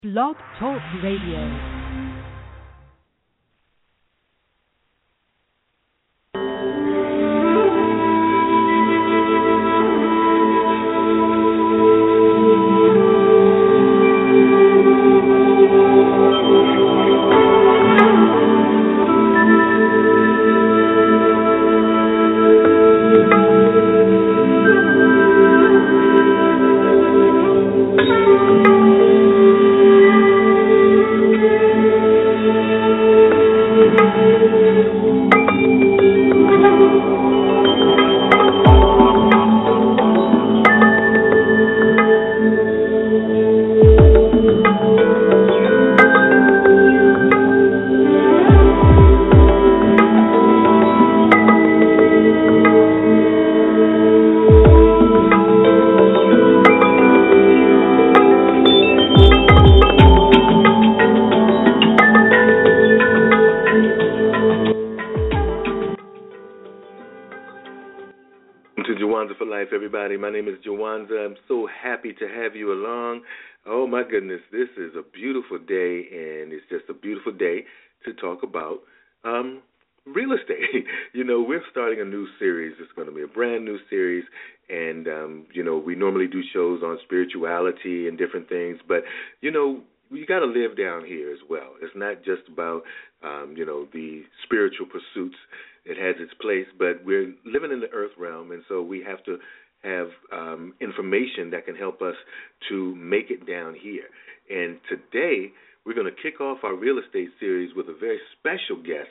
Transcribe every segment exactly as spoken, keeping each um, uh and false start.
Blog Talk Radio. Everybody, my name is Jawanza. I'm so happy to have you along. Oh my goodness, this is a beautiful day, and it's just a beautiful day to talk about um, real estate. You know, we're starting a new series. It's going to be a brand new series, and um, you know, we normally do shows on spirituality and different things, but you know, you got to live down here as well. It's not just about um, you know, the spiritual pursuits. It has its place, but we're living in the earth realm, and so we have to have um, information that can help us to make it down here. And today, we're going to kick off our real estate series with a very special guest.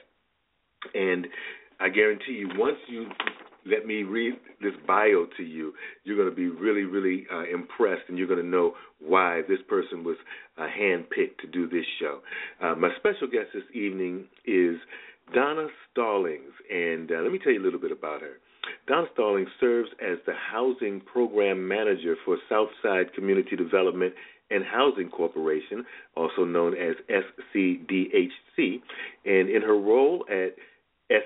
And I guarantee you, once you let me read this bio to you, you're going to be really, really uh, impressed, and you're going to know why this person was uh, handpicked to do this show. Uh, my special guest this evening is Donna Stallings, and uh, let me tell you a little bit about her. Donna Stallings serves as the Housing Program Manager for Southside Community Development and Housing Corporation, also known as S C D H C, and in her role at S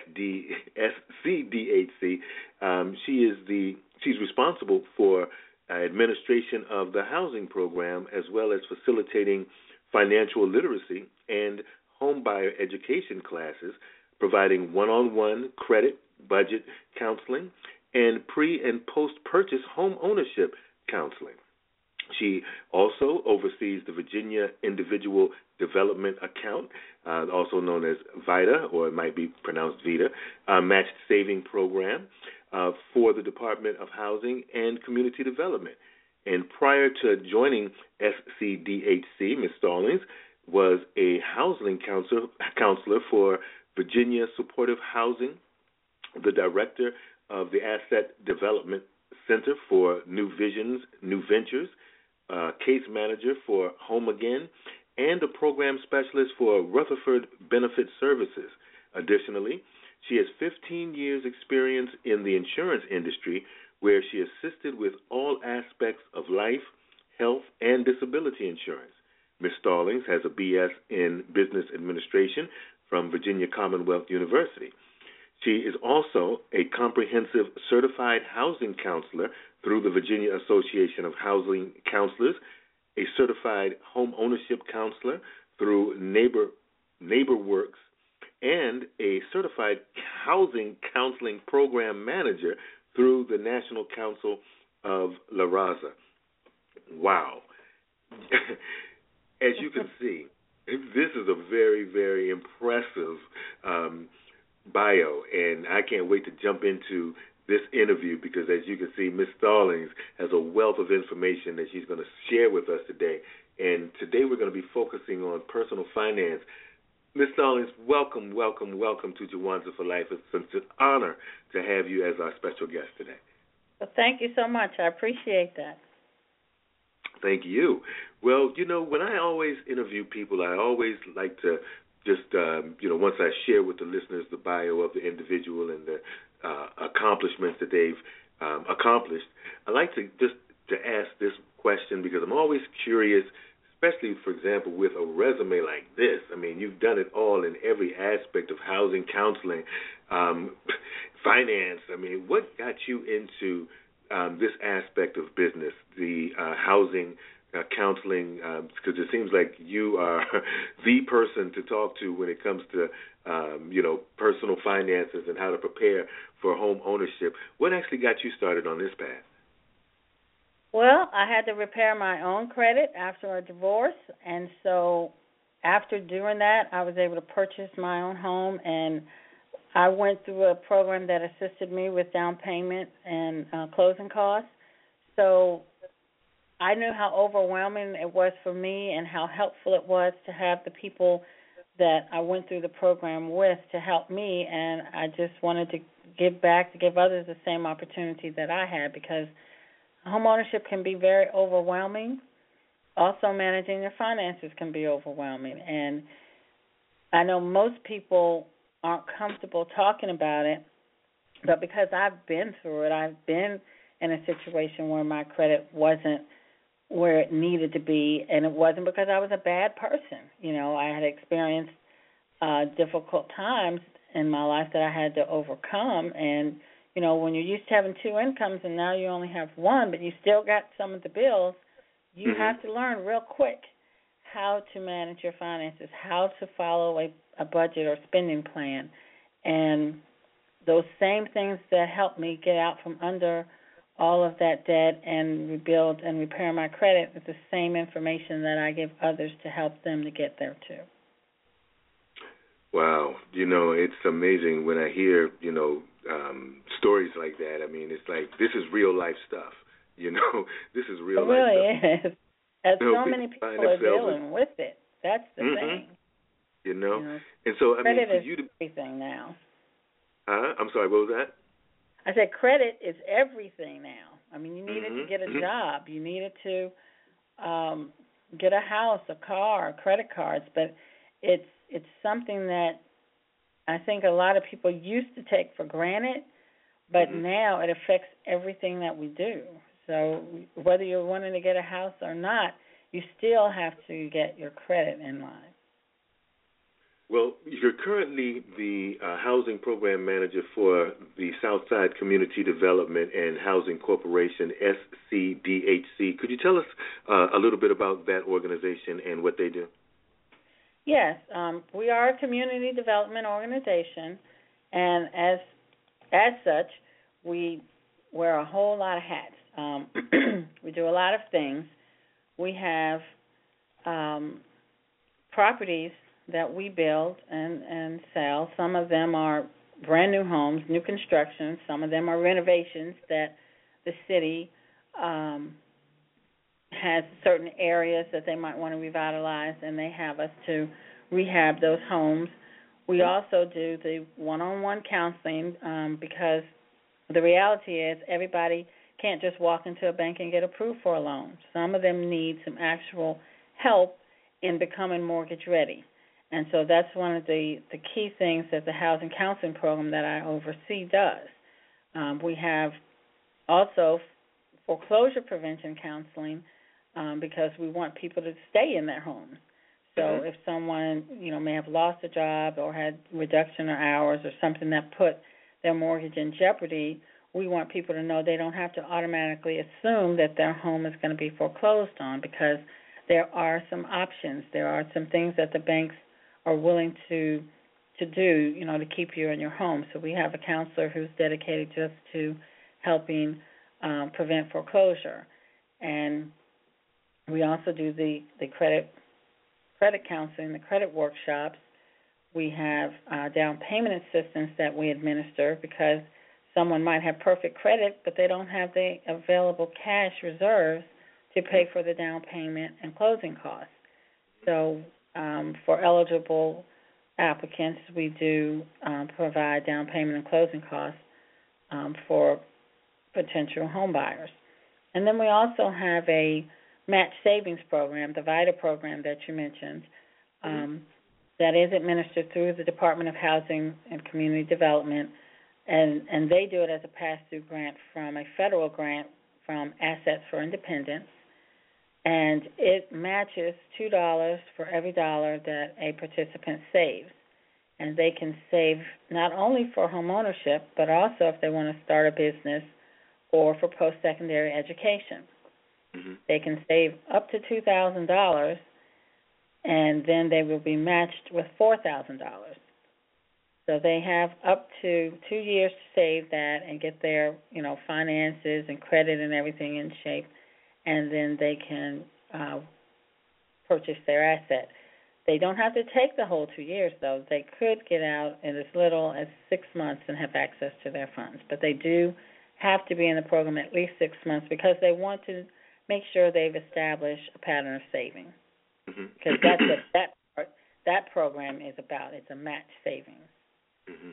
C D H C, um, she is the she's responsible for uh, administration of the housing program, as well as facilitating financial literacy and homebuyer education classes, providing one-on-one credit, budget counseling, and pre- and post-purchase home ownership counseling. She also oversees the Virginia Individual Development Account, uh, also known as VITA, or it might be pronounced VITA, uh, matched saving program uh, for the Department of Housing and Community Development. And prior to joining S C D H C, Miz Stallings was a housing counselor, counselor for Virginia Supportive Housing, the director of the Asset Development Center for New Visions, New Ventures, uh, case manager for Home Again, and a program specialist for Rutherford Benefit Services. Additionally, she has fifteen years experience in the insurance industry, where she assisted with all aspects of life, health, and disability insurance. Miz Stallings has a B S in Business Administration from Virginia Commonwealth University. She is also a comprehensive certified housing counselor through the Virginia Association of Housing Counselors, a certified home ownership counselor through Neighbor NeighborWorks, and a certified housing counseling program manager through the National Council of La Raza. Wow. As you can see, this is a very, very impressive um, bio, and I can't wait to jump into this interview because, as you can see, Miz Stallings has a wealth of information that she's going to share with us today. And today we're going to be focusing on personal finance. Miz Stallings, welcome, welcome, welcome to Jawanza for Life. It's such an honor to have you as our special guest today. Well, thank you so much. I appreciate that. Thank you. Well, you know, when I always interview people, I always like to just, um, you know, once I share with the listeners the bio of the individual and the uh, accomplishments that they've um, accomplished, I like to just to ask this question because I'm always curious, especially, for example, with a resume like this. I mean, you've done it all in every aspect of housing counseling, um, finance. I mean, what got you into um, this aspect of business, the uh, housing uh, counseling, because it seems like you are the person to talk to when it comes to, um, you know, personal finances and how to prepare for home ownership. What actually got you started on this path? Well, I had to repair my own credit after a divorce, and so after doing that, I was able to purchase my own home, and I went through a program that assisted me with down payment and uh, closing costs. So I knew how overwhelming it was for me and how helpful it was to have the people that I went through the program with to help me, and I just wanted to give back, to give others the same opportunity that I had, because homeownership can be very overwhelming. Also, managing your finances can be overwhelming, and I know most people aren't comfortable talking about it, but because I've been through it, I've been in a situation where my credit wasn't where it needed to be, and it wasn't because I was a bad person. You know, I had experienced uh, difficult times in my life that I had to overcome, and, you know, when you're used to having two incomes and now you only have one, but you still got some of the bills, you mm-hmm. have to learn real quick how to manage your finances, how to follow a, a budget or spending plan. And those same things that helped me get out from under all of that debt and rebuild and repair my credit is the same information that I give others to help them to get there too. Wow. You know, it's amazing when I hear, you know, um, stories like that. I mean, it's like, this is real life stuff. You know, this is real it life really stuff. Is. As you know, so many people are dealing with it. That's the mm-hmm. thing. You know? You know, and so, I credit mean, for is you to... everything now. Uh, I'm sorry, what was that? I said credit is everything now. I mean, you need mm-hmm. it to get a mm-hmm. job. You need it to um, get a house, a car, credit cards. But it's it's something that I think a lot of people used to take for granted, but mm-hmm. now it affects everything that we do. So whether you're wanting to get a house or not, you still have to get your credit in line. Well, you're currently the uh, housing program manager for the Southside Community Development and Housing Corporation, S C D H C. Could you tell us uh, a little bit about that organization and what they do? Yes, um, we are a community development organization, and as as such, we wear a whole lot of hats. Um, we do a lot of things. We have um, properties that we build and, and sell. Some of them are brand new homes, new construction. Some of them are renovations that the city um, has certain areas that they might want to revitalize, and they have us to rehab those homes. We also do the one-on-one counseling um, because the reality is everybody can't just walk into a bank and get approved for a loan. Some of them need some actual help in becoming mortgage ready. And so that's one of the, the key things that the housing counseling program that I oversee does. Um, we have also foreclosure prevention counseling um, because we want people to stay in their homes. So mm-hmm. if someone, you know, may have lost a job or had reduction of hours or something that put their mortgage in jeopardy, we want people to know they don't have to automatically assume that their home is going to be foreclosed on, because there are some options. There are some things that the banks are willing to to do, you know, to keep you in your home. So we have a counselor who's dedicated just to helping um, prevent foreclosure. And we also do the, the credit credit counseling, the credit workshops. We have uh, down payment assistance that we administer because someone might have perfect credit, but they don't have the available cash reserves to pay for the down payment and closing costs. So um, for eligible applicants, we do um, provide down payment and closing costs um, for potential home buyers. And then we also have a match savings program, the VITA program that you mentioned, um, that is administered through the Department of Housing and Community Development, and, and they do it as a pass-through grant from a federal grant from Assets for Independence, and it matches two dollars for every dollar that a participant saves. And they can save not only for home ownership, but also if they want to start a business or for post-secondary education. Mm-hmm. They can save up to two thousand dollars, and then they will be matched with four thousand dollars. So they have up to two years to save that and get their, you know, finances and credit and everything in shape, and then they can uh, purchase their asset. They don't have to take the whole two years, though. They could get out in as little as six months and have access to their funds. But they do have to be in the program at least six months because they want to make sure they've established a pattern of saving. Mm-hmm. Because that's what that part, that program is about. It's a match savings. Mm-hmm.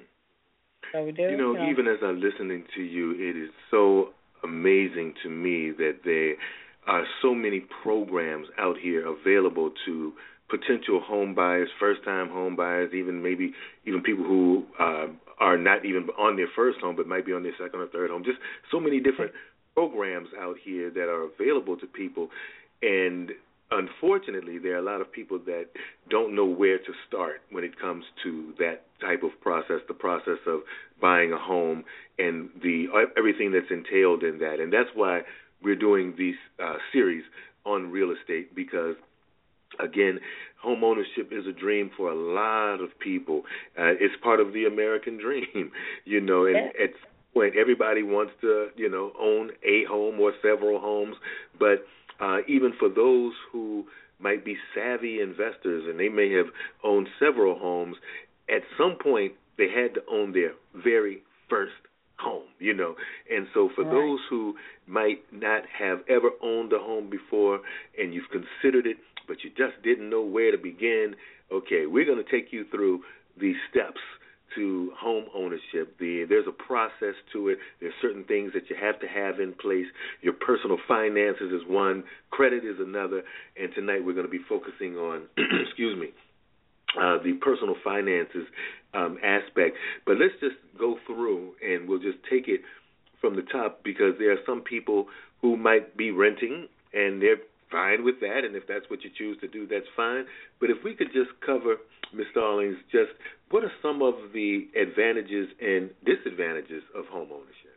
So we do. You know, you know, even as I'm listening to you, it is so amazing to me that there are so many programs out here available to potential home buyers, first-time home buyers, even maybe even people who uh, are not even on their first home but might be on their second or third home. Just so many different programs out here that are available to people. And unfortunately, there are a lot of people that don't know where to start when it comes to that type of process, the process of buying a home and the everything that's entailed in that. And that's why we're doing these uh, series on real estate, because again, home ownership is a dream for a lot of people. Uh, it's part of the American dream, you know, and yeah. at some point everybody wants to, you know, own a home or several homes. But uh, even for those who might be savvy investors and they may have owned several homes, at some point they had to own their very first home, you know. And so for right. those who might not have ever owned a home before and you've considered it, but you just didn't know where to begin, okay, we're going to take you through the steps to home ownership. The, there's a process to it. There's certain things that you have to have in place. Your personal finances is one, credit is another, and tonight we're going to be focusing on, excuse me, uh, the personal finances um, aspect. But let's just go through and we'll just take it from the top, because there are some people who might be renting and they're fine with that, and if that's what you choose to do, that's fine. But if we could just cover, Miz Stallings, just what are some of the advantages and disadvantages of home ownership?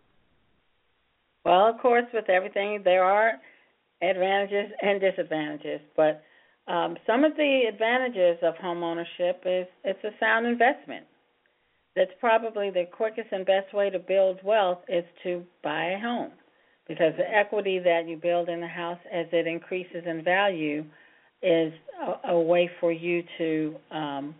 Well, of course, with everything, there are advantages and disadvantages. But um, some of the advantages of home ownership is it's a sound investment. That's probably the quickest and best way to build wealth is to buy a home, because the equity that you build in the house as it increases in value is a, a way for you to um,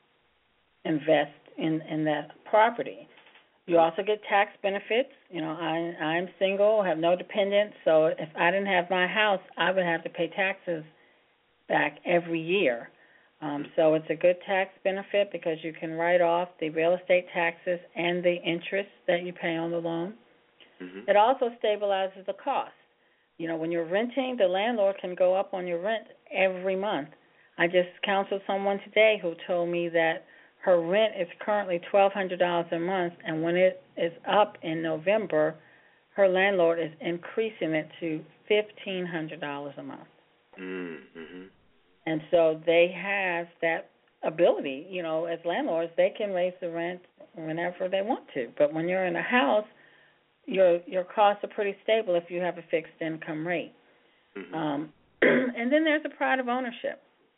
invest in, in that property. You also get tax benefits. You know, I, I'm single, have no dependents, so if I didn't have my house, I would have to pay taxes back every year. Um, so it's a good tax benefit because you can write off the real estate taxes and the interest that you pay on the loan. Mm-hmm. It also stabilizes the cost. You know, when you're renting, the landlord can go up on your rent every month. I just counseled someone today who told me that her rent is currently twelve hundred dollars a month, and when it is up in November, her landlord is increasing it to fifteen hundred dollars a month. Mm-hmm. And so they have that ability, you know, as landlords, they can raise the rent whenever they want to. But when you're in a house, your your costs are pretty stable if you have a fixed income rate. Mm-hmm. Um, and then there's the pride of ownership.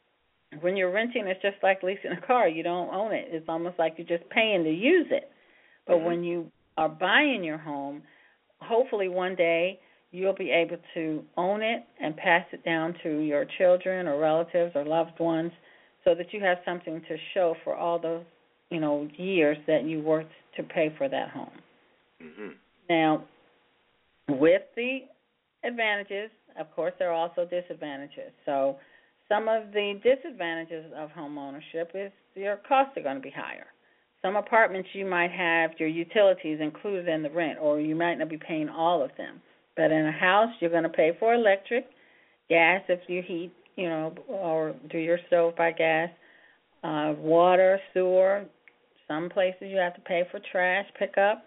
When you're renting, it's just like leasing a car. You don't own it. It's almost like you're just paying to use it. But mm-hmm. when you are buying your home, hopefully one day you'll be able to own it and pass it down to your children or relatives or loved ones, so that you have something to show for all those, you know, years that you worked to pay for that home. Mm-hmm. Now, with the advantages, of course, there are also disadvantages. So some of the disadvantages of home ownership is your costs are going to be higher. Some apartments you might have your utilities included in the rent, or you might not be paying all of them. But in a house, you're going to pay for electric, gas if you heat, you know, or do your stove by gas, uh, water, sewer. Some places you have to pay for trash pickup.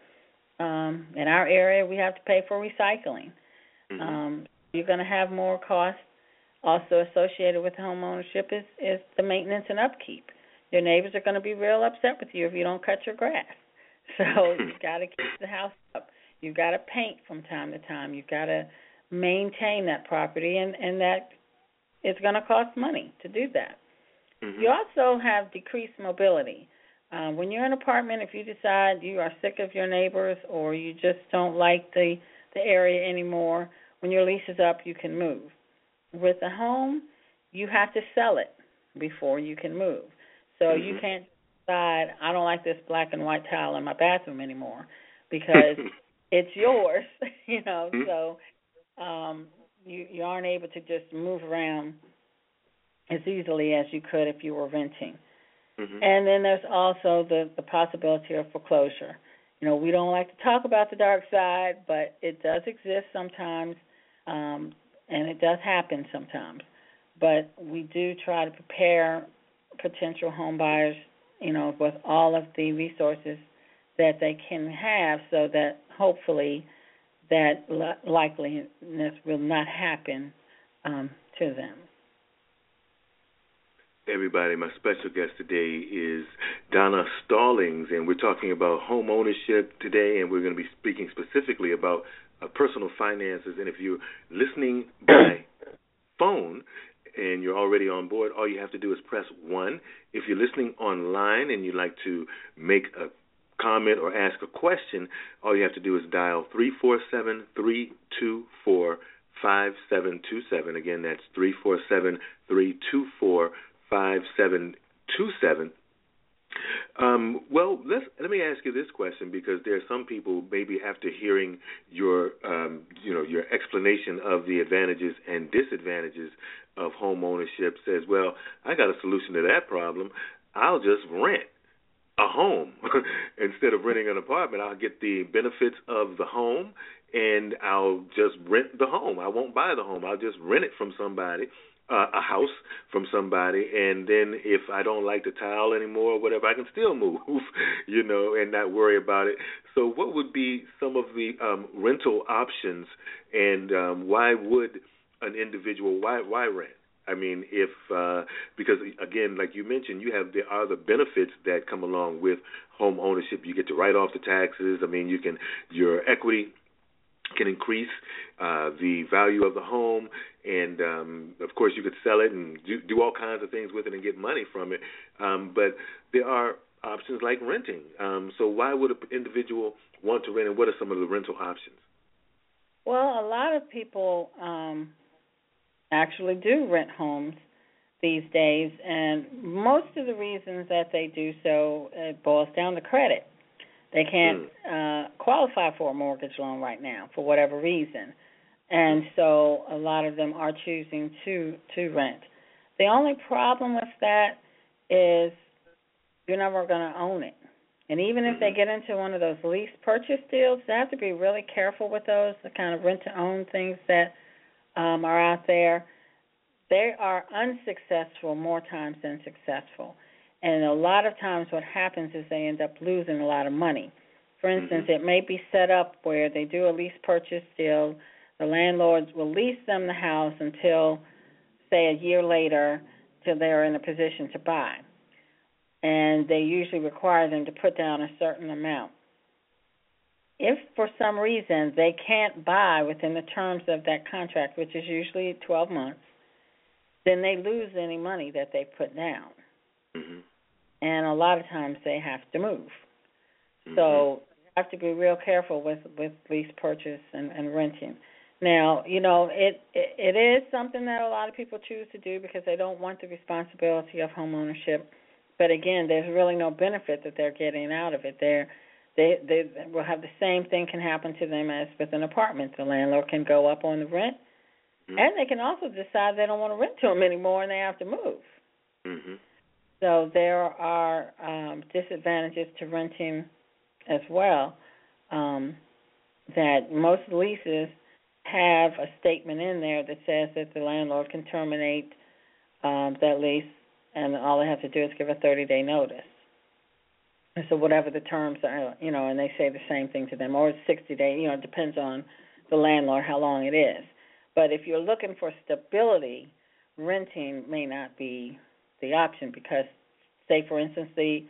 Um, in our area, we have to pay for recycling. Mm-hmm. Um, you're going to have more costs. Also associated with home ownership is, is the maintenance and upkeep. Your neighbors are going to be real upset with you if you don't cut your grass. So you've got to keep the house up. You've got to paint from time to time. You've got to maintain that property, and, and that it's going to cost money to do that. Mm-hmm. You also have decreased mobility. Uh, when you're in an apartment, if you decide you are sick of your neighbors or you just don't like the, the area anymore, when your lease is up, you can move. With a home, you have to sell it before you can move. So mm-hmm. you can't decide, I don't like this black and white tile in my bathroom anymore because it's yours, you know. Mm-hmm. So um, you, you aren't able to just move around as easily as you could if you were renting. Mm-hmm. And then there's also the, the possibility of foreclosure. You know, we don't like to talk about the dark side, but it does exist sometimes, um, and it does happen sometimes. But we do try to prepare potential home buyers, you know, with all of the resources that they can have so that hopefully that li- likeliness will not happen um, to them. Everybody, my special guest today is Donna Stallings, and we're talking about home ownership today, and we're going to be speaking specifically about uh, personal finances. And if you're listening by phone and you're already on board, all you have to do is press one. If you're listening online and you'd like to make a comment or ask a question, all you have to do is dial three four seven, three two four, five seven two seven. Again, that's three four seven, three two four, five seven two seven. Um, well, let's, let me ask you this question, because there are some people, maybe after hearing your, um, you know, your explanation of the advantages and disadvantages of home ownership, says, well, I got a solution to that problem. I'll just rent a home. Instead of renting an apartment, I'll get the benefits of the home, and I'll just rent the home. I won't buy the home. I'll just rent it from somebody. Uh, a house from somebody, and then if I don't like the tile anymore or whatever, I can still move, you know, and not worry about it. So what would be some of the um, rental options, and um, why would an individual, why why rent? I mean, if, uh, because, again, like you mentioned, you have, there are the benefits that come along with home ownership. You get to write off the taxes. I mean, you can, your equity can increase uh, the value of the home, and um, of course you could sell it and do, do all kinds of things with it and get money from it. Um, but there are options like renting. Um, so why would an individual want to rent, and what are some of the rental options? Well, a lot of people um, actually do rent homes these days, and most of the reasons that they do so, it boils down to credit. They can't mm. uh, qualify for a mortgage loan right now for whatever reason, and so a lot of them are choosing to, to rent. The only problem with that is you're never going to own it. And even if they get into one of those lease purchase deals, they have to be really careful with those, the kind of rent-to-own things that um, are out there. They are unsuccessful more times than successful. And a lot of times what happens is they end up losing a lot of money. For instance, mm-hmm. it may be set up where they do a lease purchase deal. The landlords will lease them the house until, say, a year later, till they're in a position to buy. And they usually require them to put down a certain amount. If for some reason they can't buy within the terms of that contract, which is usually twelve months, then they lose any money that they put down. Mm-hmm. And a lot of times they have to move. Mm-hmm. So you have to be real careful with, with lease purchase and, and renting. Now, you know, it, it it is something that a lot of people choose to do because they don't want the responsibility of home ownership. But again, there's really no benefit that they're getting out of it. They're, they they will have the same thing can happen to them as with an apartment. The landlord can go up on the rent, mm-hmm. and they can also decide they don't want to rent to them anymore and they have to move. Mm-hmm. So there are um, disadvantages to renting as well, um, that most leases have a statement in there that says that the landlord can terminate um, that lease, and all they have to do is give a thirty-day notice. And so whatever the terms are, you know, and they say the same thing to them, or it's sixty days, you know, it depends on the landlord how long it is. But if you're looking for stability, renting may not be the option because, say, for instance, the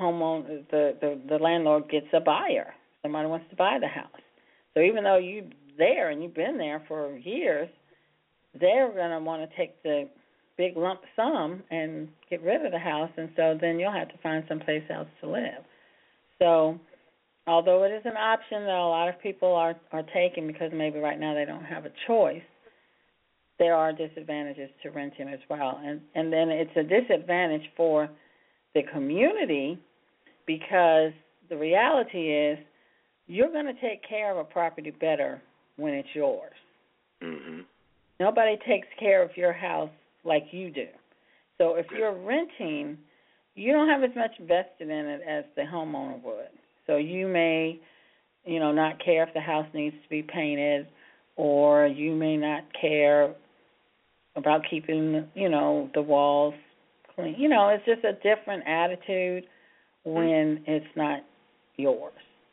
homeowner, the, the, the landlord gets a buyer. Somebody wants to buy the house. So even though you there and you've been there for years, they're going to want to take the big lump sum and get rid of the house, and so then you'll have to find someplace else to live. So although it is an option that a lot of people are, are taking because maybe right now they don't have a choice, there are disadvantages to renting as well. And, and then it's a disadvantage for the community because the reality is you're going to take care of a property better when it's yours. Mm-hmm. Nobody takes care of your house like you do. So if you're renting, you don't have as much vested in it as the homeowner would. So you may, you know, not care if the house needs to be painted, or you may not care about keeping, you know, the walls clean. You know, it's just a different attitude when it's not yours.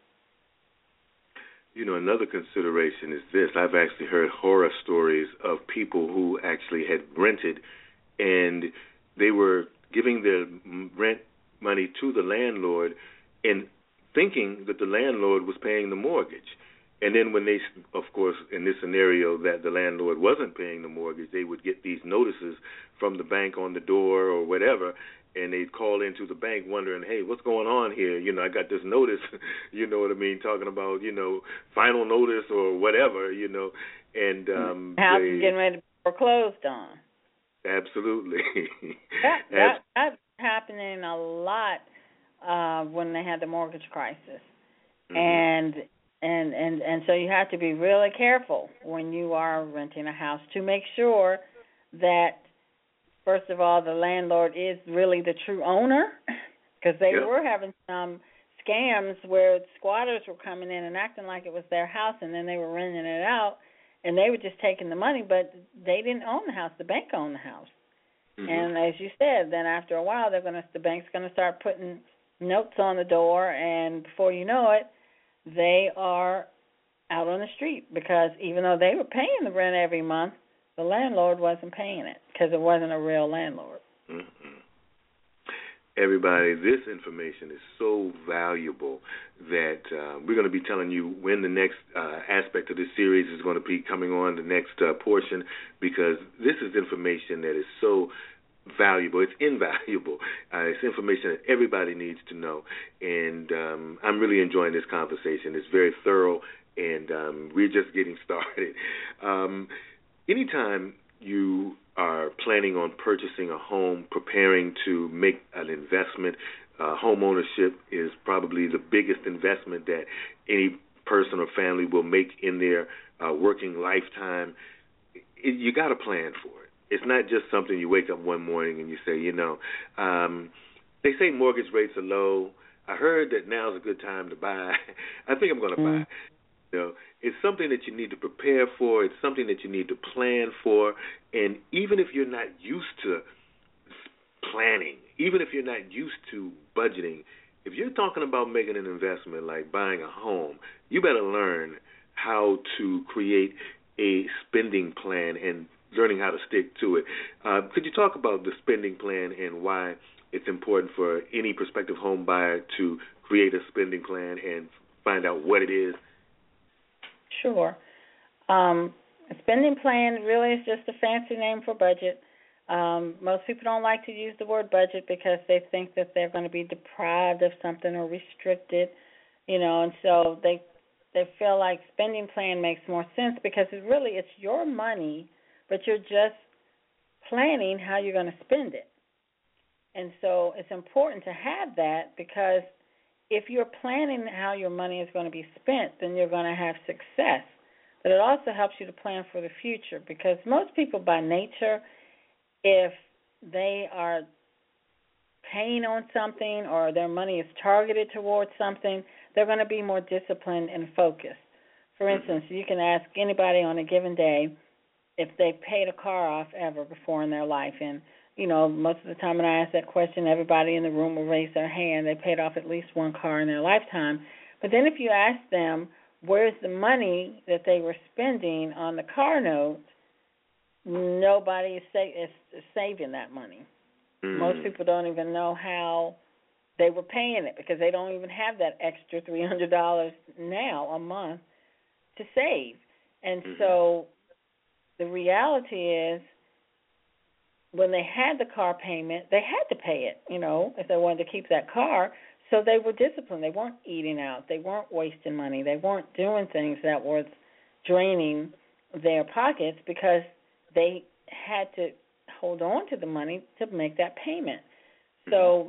You know, another consideration is this. I've actually heard horror stories of people who actually had rented and they were giving their rent money to the landlord and thinking that the landlord was paying the mortgage. And then when they, of course, in this scenario that the landlord wasn't paying the mortgage, they would get these notices from the bank on the door or whatever, and they'd call into the bank wondering, hey, what's going on here? You know, I got this notice, you know what I mean, talking about, you know, final notice or whatever, you know. And um, house they, is getting ready to be foreclosed on. Absolutely. that, that, that's happening a lot uh, when they had the mortgage crisis. Mm-hmm. And and and and so you have to be really careful when you are renting a house to make sure that, first of all, the landlord is really the true owner, because they yep. were having some scams where squatters were coming in and acting like it was their house, and then they were renting it out, and they were just taking the money, but they didn't own the house. The bank owned the house. Mm-hmm. And as you said, then after a while, they're going to the bank's going to start putting notes on the door, and before you know it, they are out on the street, because even though they were paying the rent every month, the landlord wasn't paying it because it wasn't a real landlord. Mm-hmm. Everybody, this information is so valuable that uh, we're going to be telling you when the next uh, aspect of this series is going to be coming on, the next uh, portion, because this is information that is so valuable. It's invaluable. Uh, it's information that everybody needs to know, and um, I'm really enjoying this conversation. It's very thorough, and um, we're just getting started. Um, anytime you are planning on purchasing a home, preparing to make an investment, uh, home ownership is probably the biggest investment that any person or family will make in their uh, working lifetime. It, you got to plan for it. It's not just something you wake up one morning and you say, you know, um, they say mortgage rates are low. I heard that now's a good time to buy. I think I'm going to mm. buy. You know, it's something that you need to prepare for. It's something that you need to plan for. And even if you're not used to planning, even if you're not used to budgeting, if you're talking about making an investment like buying a home, you better learn how to create a spending plan and learning how to stick to it. Uh, could you talk about the spending plan and why it's important for any prospective home buyer to create a spending plan and find out what it is? Sure. Um, a spending plan really is just a fancy name for budget. Um, most people don't like to use the word budget because they think that they're going to be deprived of something or restricted, you know, and so they they feel like spending plan makes more sense because it really it's your money, but you're just planning how you're going to spend it. And so it's important to have that because if you're planning how your money is going to be spent, then you're going to have success. But it also helps you to plan for the future because most people by nature, if they are paying on something or their money is targeted towards something, they're going to be more disciplined and focused. For instance, you can ask anybody on a given day if they've paid a car off ever before in their life. And, you know, most of the time when I ask that question, everybody in the room will raise their hand. They paid off at least one car in their lifetime. But then if you ask them where's the money that they were spending on the car note, nobody is, sa- is saving that money. Mm. Most people don't even know how they were paying it because they don't even have that extra three hundred dollars now a month to save. And mm-hmm. so the reality is, when they had the car payment, they had to pay it, you know, if they wanted to keep that car. So they were disciplined. They weren't eating out. They weren't wasting money. They weren't doing things that were draining their pockets because they had to hold on to the money to make that payment. So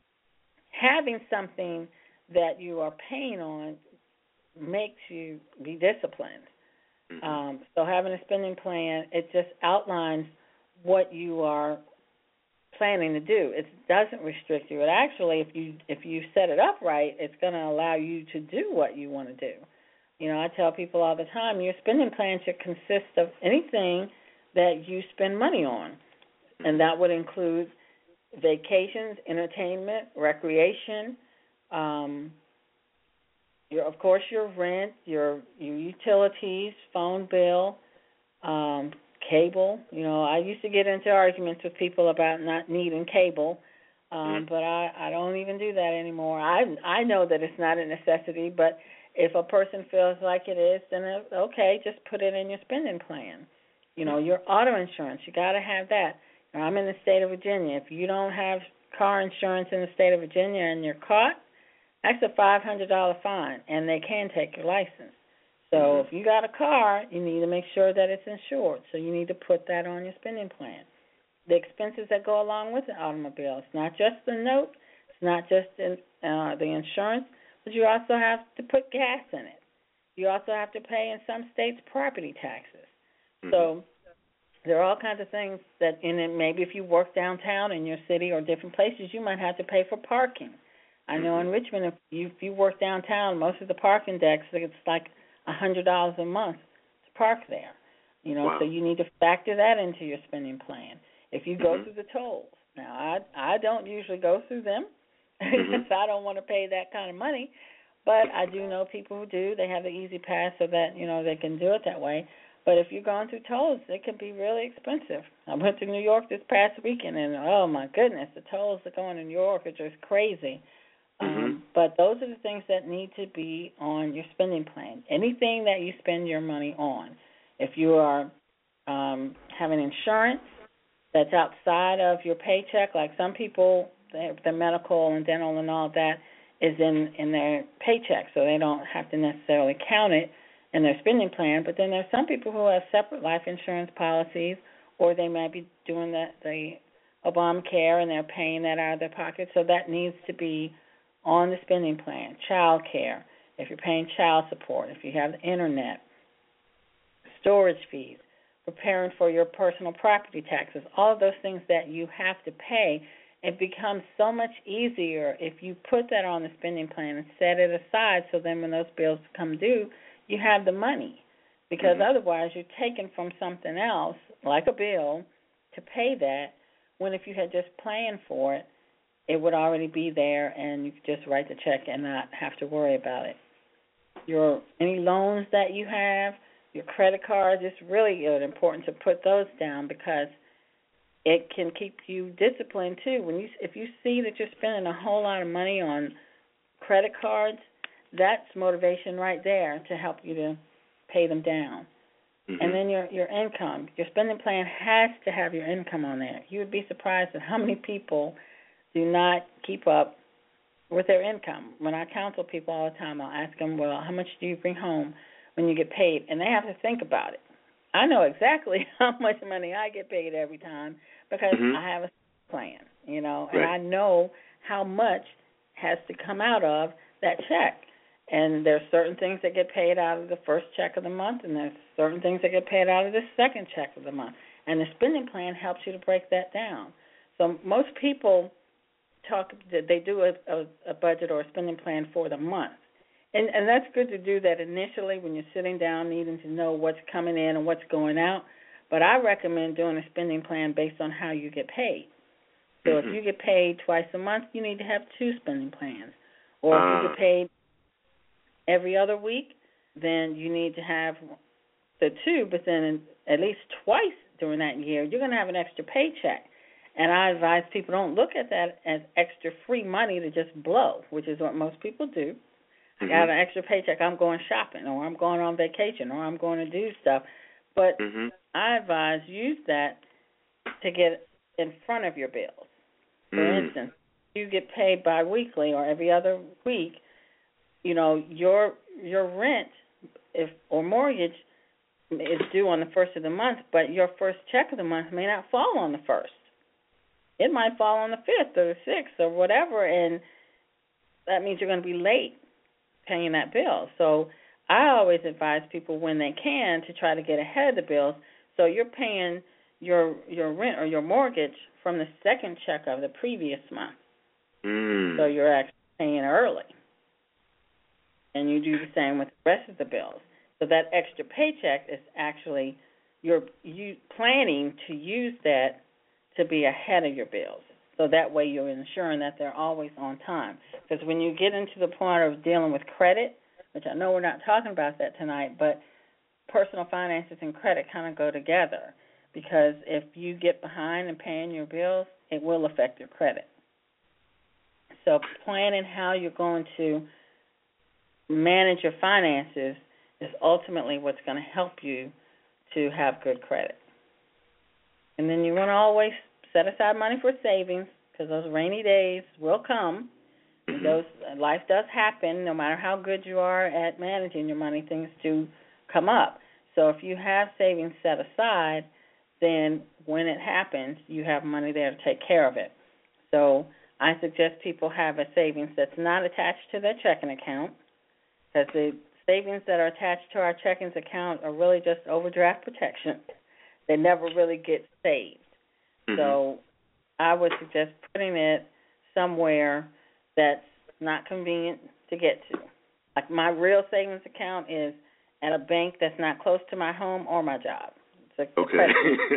having something that you are paying on makes you be disciplined. Mm-hmm. Um, so having a spending plan, it just outlines what you are planning to do. It doesn't restrict you. It actually, if you if you set it up right, it's going to allow you to do what you want to do. You know, I tell people all the time, your spending plan should consist of anything that you spend money on, and that would include vacations, entertainment, recreation, um, your, of course, your rent, your your utilities, phone bill, um, cable. You know, I used to get into arguments with people about not needing cable, um, mm-hmm. but I, I don't even do that anymore. I I know that it's not a necessity, but if a person feels like it is, then it, okay, just put it in your spending plan. You know, your auto insurance, you got to have that. Now, I'm in the state of Virginia. If you don't have car insurance in the state of Virginia and you're caught, that's a five hundred dollars fine, and they can take your license. So mm-hmm. if you got a car, you need to make sure that it's insured. So you need to put that on your spending plan. The expenses that go along with the automobile, it's not just the note, it's not just in, uh, the insurance, but you also have to put gas in it. You also have to pay, in some states, property taxes. Mm-hmm. So there are all kinds of things that, and then maybe if you work downtown in your city or different places, you might have to pay for parking. I know in Richmond, if you, if you work downtown, most of the parking decks, it's like one hundred dollars a month to park there. You know, wow. so you need to factor that into your spending plan. If you go mm-hmm. through the tolls, now I I don't usually go through them because mm-hmm. I don't want to pay that kind of money, but I do know people who do. They have the Easy Pass so that, you know, they can do it that way. But if you're going through tolls, it can be really expensive. I went to New York this past weekend, and oh my goodness, the tolls that go into New York are just crazy. Mm-hmm. Um, but those are the things that need to be on your spending plan. Anything that you spend your money on. If you are um, having insurance that's outside of your paycheck, like some people, the medical and dental and all that is in, in their paycheck, so they don't have to necessarily count it in their spending plan. But then there's some people who have separate life insurance policies, or they might be doing the, the Obamacare and they're paying that out of their pocket, so that needs to be on the spending plan. Child care, if you're paying child support, if you have the internet, storage fees, preparing for your personal property taxes, all of those things that you have to pay, it becomes so much easier if you put that on the spending plan and set it aside, so then when those bills come due, you have the money. Because mm-hmm. otherwise you're taking from something else, like a bill, to pay that, when if you had just planned for it, it would already be there, and you could just write the check and not have to worry about it. Your any loans that you have, your credit cards, it's really good, important to put those down, because it can keep you disciplined too. When you if you see that you're spending a whole lot of money on credit cards, that's motivation right there to help you to pay them down. Mm-hmm. And then your your income, your spending plan has to have your income on there. You would be surprised at how many people do not keep up with their income. When I counsel people all the time, I'll ask them, well, how much do you bring home when you get paid? And they have to think about it. I know exactly how much money I get paid every time because mm-hmm. I have a plan, you know, and right. I know how much has to come out of that check. And there's certain things that get paid out of the first check of the month, and there's certain things that get paid out of the second check of the month. And the spending plan helps you to break that down. So most people talk, they do a, a, a budget or a spending plan for the month. And, and that's good to do that initially when you're sitting down needing to know what's coming in and what's going out. But I recommend doing a spending plan based on how you get paid. So mm-hmm. if you get paid twice a month, you need to have two spending plans. Or uh. if you get paid every other week, then you need to have the two, but then at least twice during that year, you're going to have an extra paycheck. And I advise people don't look at that as extra free money to just blow, which is what most people do. I got an extra paycheck, I'm going shopping, or I'm going on vacation, or I'm going to do stuff. But mm-hmm. I advise use that to get in front of your bills. For mm. instance, you get paid biweekly or every other week. You know, your your rent if or mortgage is due on the first of the month, but your first check of the month may not fall on the first. It might fall on the fifth or the sixth or whatever, and that means you're going to be late paying that bill. So I always advise people when they can to try to get ahead of the bills. So you're paying your your rent or your mortgage from the second check of the previous month. Mm. So you're actually paying early. And you do the same with the rest of the bills. So that extra paycheck is actually you're you planning to use that to be ahead of your bills. So that way you're ensuring that they're always on time. Because when you get into the point of dealing with credit, which I know we're not talking about that tonight, but personal finances and credit kind of go together. Because if you get behind in paying your bills, it will affect your credit. So planning how you're going to manage your finances is ultimately what's going to help you to have good credit. And then you want to always set aside money for savings because those rainy days will come. Mm-hmm. Those life does happen. No matter how good you are at managing your money, things do come up. So if you have savings set aside, then when it happens, you have money there to take care of it. So I suggest people have a savings that's not attached to their checking account, because the savings that are attached to our checking account are really just overdraft protection. They never really get saved. Mm-hmm. So I would suggest putting it somewhere that's not convenient to get to. Like my real savings account is at a bank that's not close to my home or my job. It's a okay.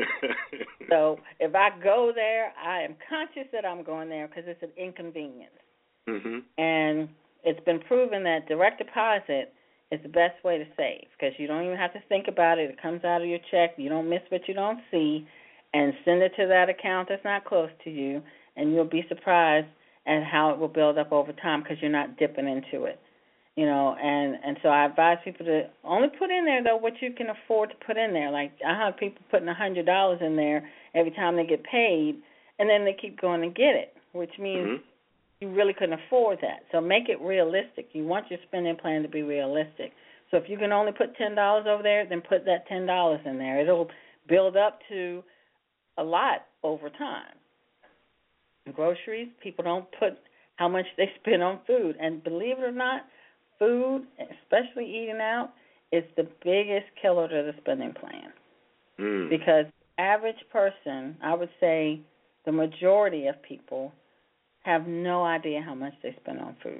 So if I go there, I am conscious that I'm going there because it's an inconvenience. Mm-hmm. And it's been proven that direct deposit is the best way to save because you don't even have to think about it. It comes out of your check. You don't miss what you don't see, and send it to that account that's not close to you, and you'll be surprised at how it will build up over time because you're not dipping into it. You know, and, and so I advise people to only put in there, though, what you can afford to put in there. Like I have people putting one hundred dollars in there every time they get paid, and then they keep going to get it, which means mm-hmm. you really couldn't afford that. So make it realistic. You want your spending plan to be realistic. So if you can only put ten dollars over there, then put that ten dollars in there. It'll build up to a lot over time. In groceries, people don't put how much they spend on food. And believe it or not, food, especially eating out, is the biggest killer to the spending plan. Mm. Because average person, I would say the majority of people, have no idea how much they spend on food.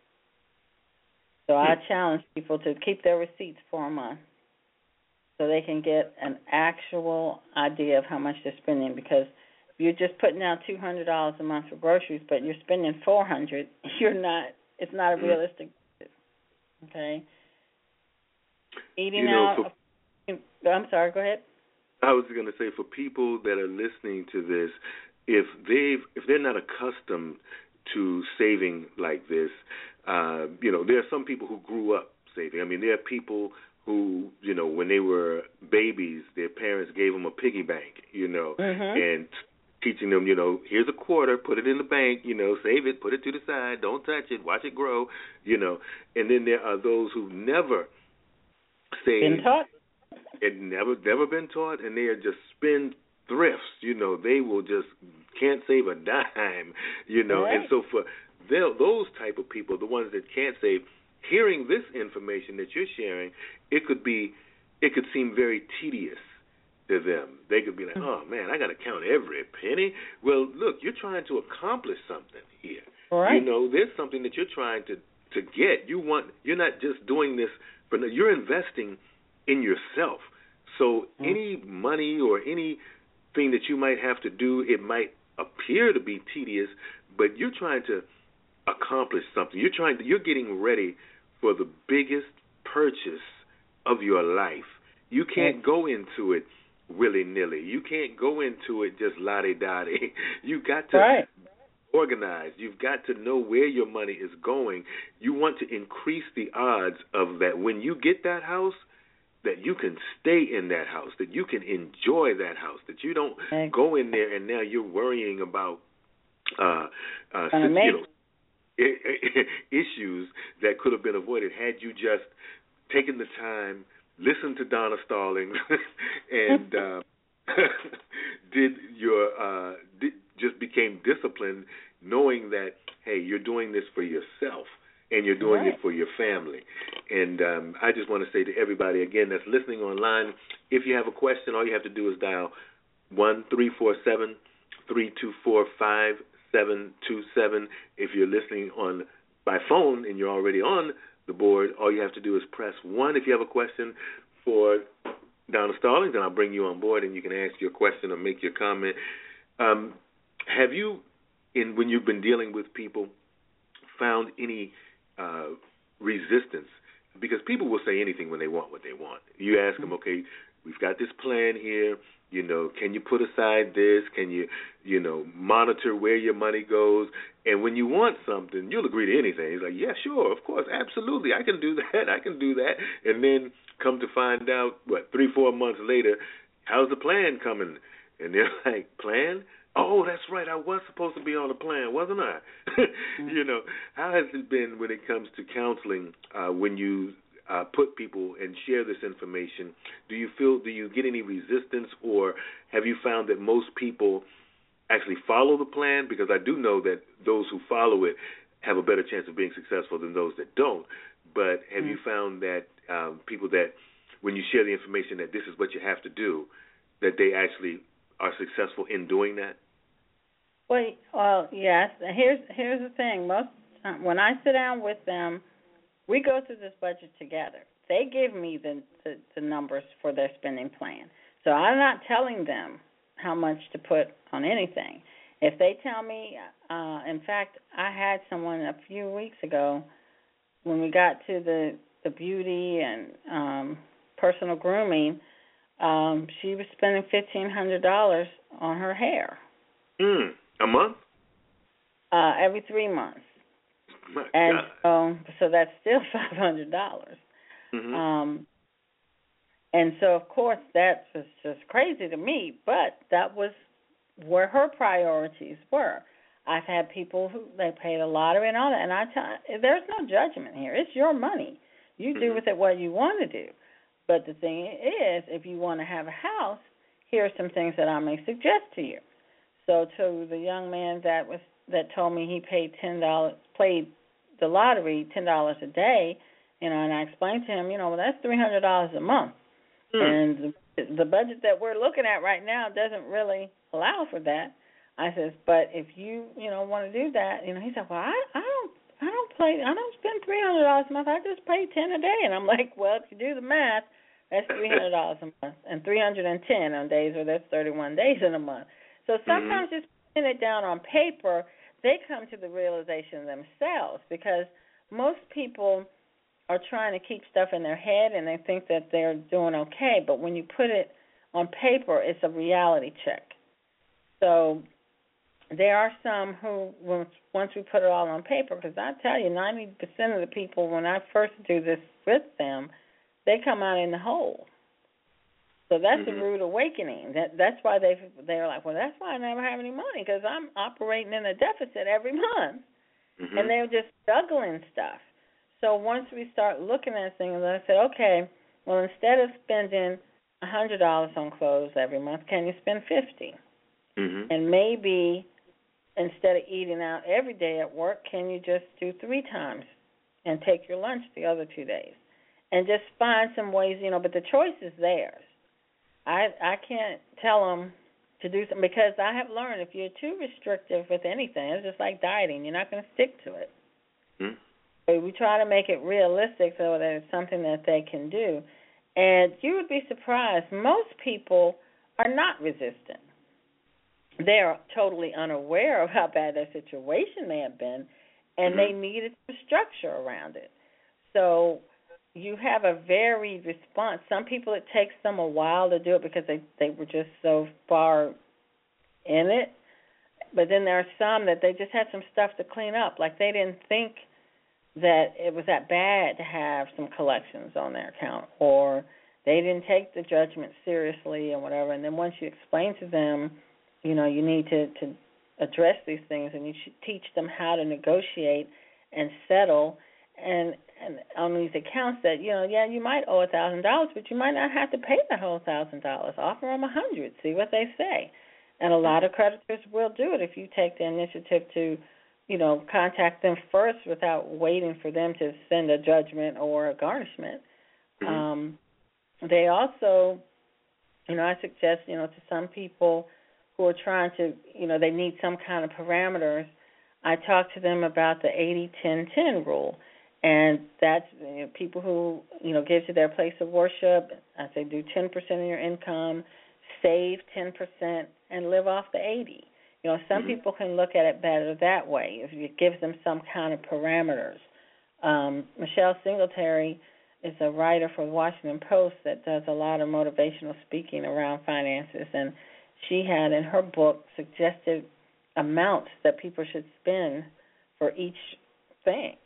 So mm. I challenge people to keep their receipts for a month so they can get an actual idea of how much they're spending. Because if you're just putting down two hundred dollars a month for groceries, but you're spending four hundred dollars, you're not. It's not a realistic. Okay. Eating you know, out. For, I'm sorry. Go ahead. I was going to say for people that are listening to this, if they've if they're not accustomed to saving like this, uh, you know, there are some people who grew up saving. I mean, there are people who, you know, when they were babies, their parents gave them a piggy bank, you know, mm-hmm. and teaching them, you know, here's a quarter, put it in the bank, you know, save it, put it to the side, don't touch it, watch it grow, you know. And then there are those who never saved. Been taught? And never, never been taught, and they are just spendthrifts, you know. They will just can't save a dime, you know. Right. And so for those type of people, the ones that can't save, hearing this information that you're sharing, it could be, it could seem very tedious to them. They could be like, oh, man, I got to count every penny. Well, look, you're trying to accomplish something here. Right. You know, there's something that you're trying to, to get. You want, you're not just doing this, but you're investing in yourself. So mm-hmm. any money or anything that you might have to do, it might appear to be tedious, but you're trying to accomplish something. You're trying to, you're getting ready for the biggest purchase of your life. You can't mm-hmm. go into it willy-nilly. You can't go into it just la-di-da-di. You got to right. organized. You've got to know where your money is going. You want to increase the odds of that when you get that house, that you can stay in that house, that you can enjoy that house, that you don't okay. go in there and now you're worrying about uh, uh, you know, issues that could have been avoided had you just taken the time, listened to Donna Stallings, and uh, did your uh, did, just became disciplined, knowing that, hey, you're doing this for yourself and you're doing right. it for your family. And um, I just want to say to everybody, again, that's listening online, if you have a question, all you have to do is dial one three four seven, three two four, five seven two seven. If you're listening on by phone and you're already on the board, all you have to do is press one if you have a question for Donna Stallings, and I'll bring you on board and you can ask your question or make your comment. Um, have you, in when you've been dealing with people, found any uh, resistance? Because people will say anything when they want what they want. You ask them, okay, we've got this plan here. You know, can you put aside this? Can you, you know, monitor where your money goes? And when you want something, you'll agree to anything. He's like, yeah, sure, of course, absolutely, I can do that, I can do that. And then come to find out, what, three, four months later, how's the plan coming? And they're like, plan? Oh, that's right, I was supposed to be on the plan, wasn't I? You know, how has it been when it comes to counseling, uh, when you uh, put people and share this information? Do you feel, do you get any resistance, or have you found that most people actually follow the plan? Because I do know that those who follow it have a better chance of being successful than those that don't. But have mm-hmm. you found that um, people that, when you share the information that this is what you have to do, that they actually are successful in doing that? Well, well, yes. Here's here's the thing. Most uh, when I sit down with them, we go through this budget together. They give me the, the the numbers for their spending plan, so I'm not telling them how much to put on anything. If they tell me, uh, in fact, I had someone a few weeks ago when we got to the the beauty and um, personal grooming. Um, she was spending fifteen hundred dollars on her hair. Mm. A month? Uh, every three months. My and God. so, so that's still five hundred dollars. Mm-hmm. Um, and so, of course, that was just crazy to me, but that was where her priorities were. I've had people who, they paid a lottery and all that, and I tell, there's no judgment here. It's your money. You do mm-hmm. with it what you want to do. But the thing is, if you want to have a house, here are some things that I may suggest to you. So to the young man that was that told me he paid ten dollars, played the lottery ten dollars a day, you know, and I explained to him, you know, well, that's three hundred dollars a month, mm. and the, the budget that we're looking at right now doesn't really allow for that. I says, but if you, you know, want to do that, you know, he said, well, I, I don't, I don't play, I don't spend three hundred dollars a month. I just pay ten a day, and I'm like, well, if you do the math, that's three hundred dollars a month, and three hundred and ten on days where there's thirty-one days in a month. So sometimes mm-hmm. just putting it down on paper, they come to the realization themselves, because most people are trying to keep stuff in their head and they think that they're doing okay. But when you put it on paper, it's a reality check. So there are some who, once we put it all on paper, because I tell you, ninety percent of the people, when I first do this with them, they come out in the hole. So that's mm-hmm. a rude awakening. That that's why they they're like, well, that's why I never have any money, because I'm operating in a deficit every month, mm-hmm. and they're just juggling stuff. So once we start looking at things, I said, okay, well, instead of spending a hundred dollars on clothes every month, can you spend fifty? Mm-hmm. And maybe instead of eating out every day at work, can you just do three times and take your lunch the other two days, and just find some ways, you know. But the choice is theirs. I I can't tell them to do something, because I have learned if you're too restrictive with anything, it's just like dieting. You're not going to stick to it. Mm-hmm. So we try to make it realistic so that it's something that they can do. And you would be surprised, most people are not resistant. They are totally unaware of how bad their situation may have been, and mm-hmm. they needed some structure around it. So you have a varied response. Some people, it takes them a while to do it because they, they were just so far in it. but then there are some that they just had some stuff to clean up. Like they didn't think that it was that bad to have some collections on their account, or they didn't take the judgment seriously and whatever. And then once you explain to them, you know, you need to, to address these things, and you should teach them how to negotiate and settle and and on these accounts that, you know, yeah, you might owe a thousand dollars, but you might not have to pay the whole thousand dollars. Offer them a hundred, see what they say. And a lot of creditors will do it if you take the initiative to, you know, contact them first without waiting for them to send a judgment or a garnishment. Mm-hmm. Um, they also, you know, I suggest, you know, to some people who are trying to, you know, they need some kind of parameters, I talk to them about the eighty ten ten rule. And that's, you know, people who, you know, give to their place of worship, I say do ten percent of your income, save ten percent, and live off the eighty. You know, some mm-hmm. people can look at it better that way if it gives them some kind of parameters. Um, Michelle Singletary is a writer for the Washington Post that does a lot of motivational speaking around finances, and she had in her book suggested amounts that people should spend for each thing.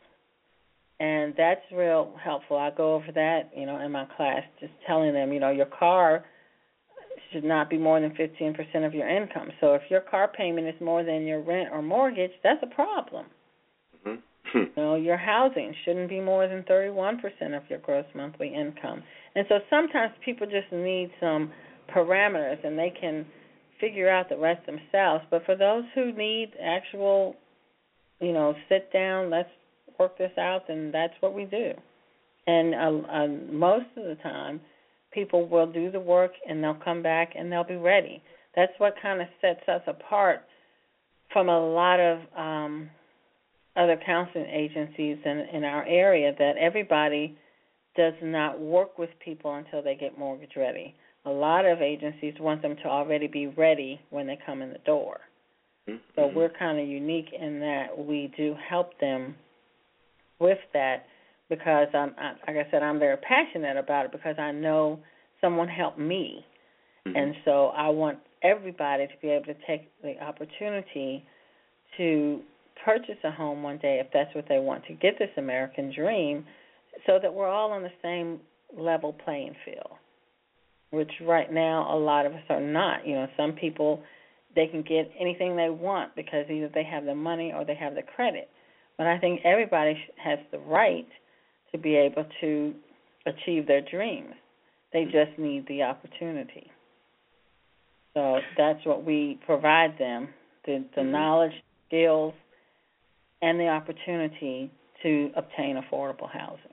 And that's real helpful. I go over that, you know, in my class, just telling them, you know, your car should not be more than fifteen percent of your income. So if your car payment is more than your rent or mortgage, that's a problem. Mm-hmm. You know, your housing shouldn't be more than thirty-one percent of your gross monthly income. And so sometimes people just need some parameters, and they can figure out the rest themselves. But for those who need actual, you know, sit down, let's work this out, and that's what we do. And uh, uh, most of the time, people will do the work, and they'll come back, and they'll be ready. That's what kind of sets us apart from a lot of um, other counseling agencies in, in our area, that everybody does not work with people until they get mortgage ready. A lot of agencies want them to already be ready when they come in the door. Mm-hmm. So we're kind of unique in that we do help them with that, because, I'm, I, like I said, I'm very passionate about it, because I know someone helped me. Mm-hmm. And so I want everybody to be able to take the opportunity to purchase a home one day if that's what they want, to get this American dream, so that we're all on the same level playing field, which right now a lot of us are not. You know, some people, they can get anything they want because either they have the money or they have the credit. But I think everybody has the right to be able to achieve their dreams. They just need the opportunity. So that's what we provide them, the, the mm-hmm. knowledge, skills, and the opportunity to obtain affordable housing.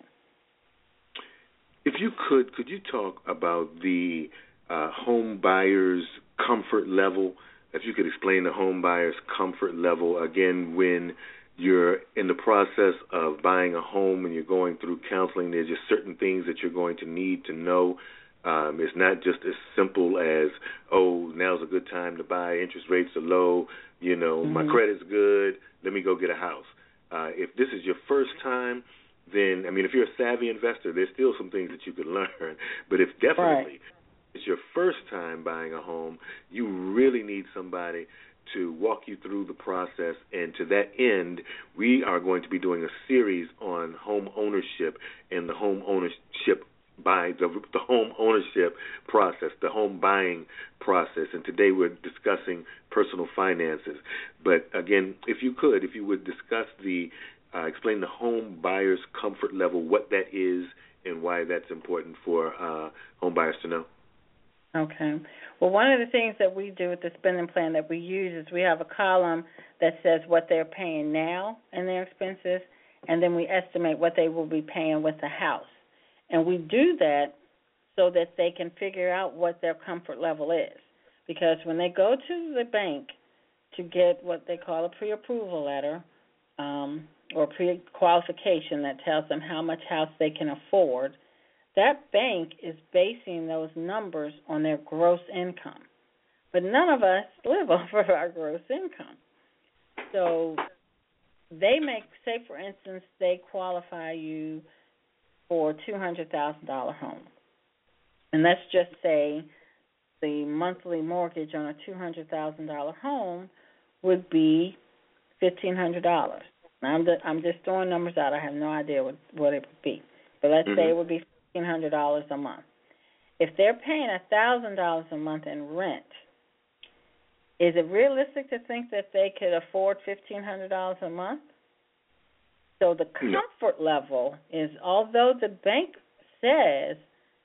If you could, could you talk about the uh, home buyer's comfort level? If you could explain the home buyer's comfort level, again, when you're in the process of buying a home and you're going through counseling, there's just certain things that you're going to need to know. Um, it's not just as simple as, oh, now's a good time to buy, interest rates are low, you know, mm-hmm. my credit's good, let me go get a house. Uh, if this is your first time, then, I mean, if you're a savvy investor, there's still some things that you could learn. But if definitely right. it's your first time buying a home, you really need somebody to walk you through the process. And to that end, we are going to be doing a series on home ownership and the home ownership by the, the home ownership process, the home buying process. And today we're discussing personal finances. But again, if you could, if you would discuss the, uh, explain the home buyer's comfort level, what that is and why that's important for uh, home buyers to know. Okay. Well, one of the things that we do with the spending plan that we use is we have a column that says what they're paying now in their expenses, and then we estimate what they will be paying with the house. And we do that so that they can figure out what their comfort level is. Because when they go to the bank to get what they call a pre-approval letter um, or pre-qualification that tells them how much house they can afford, that bank is basing those numbers on their gross income. But none of us live off of our gross income. So they make, say, for instance, they qualify you for a two hundred thousand dollars home. And let's just say the monthly mortgage on a two hundred thousand dollars home would be fifteen hundred dollars. Now I'm just, I'm just throwing numbers out. I have no idea what what it would be, but let's mm-hmm. say it would be fifteen hundred dollars a month. If they're paying a thousand dollars a month in rent, is it realistic to think that they could afford fifteen hundred dollars a month? So the comfort no. level is, although the bank says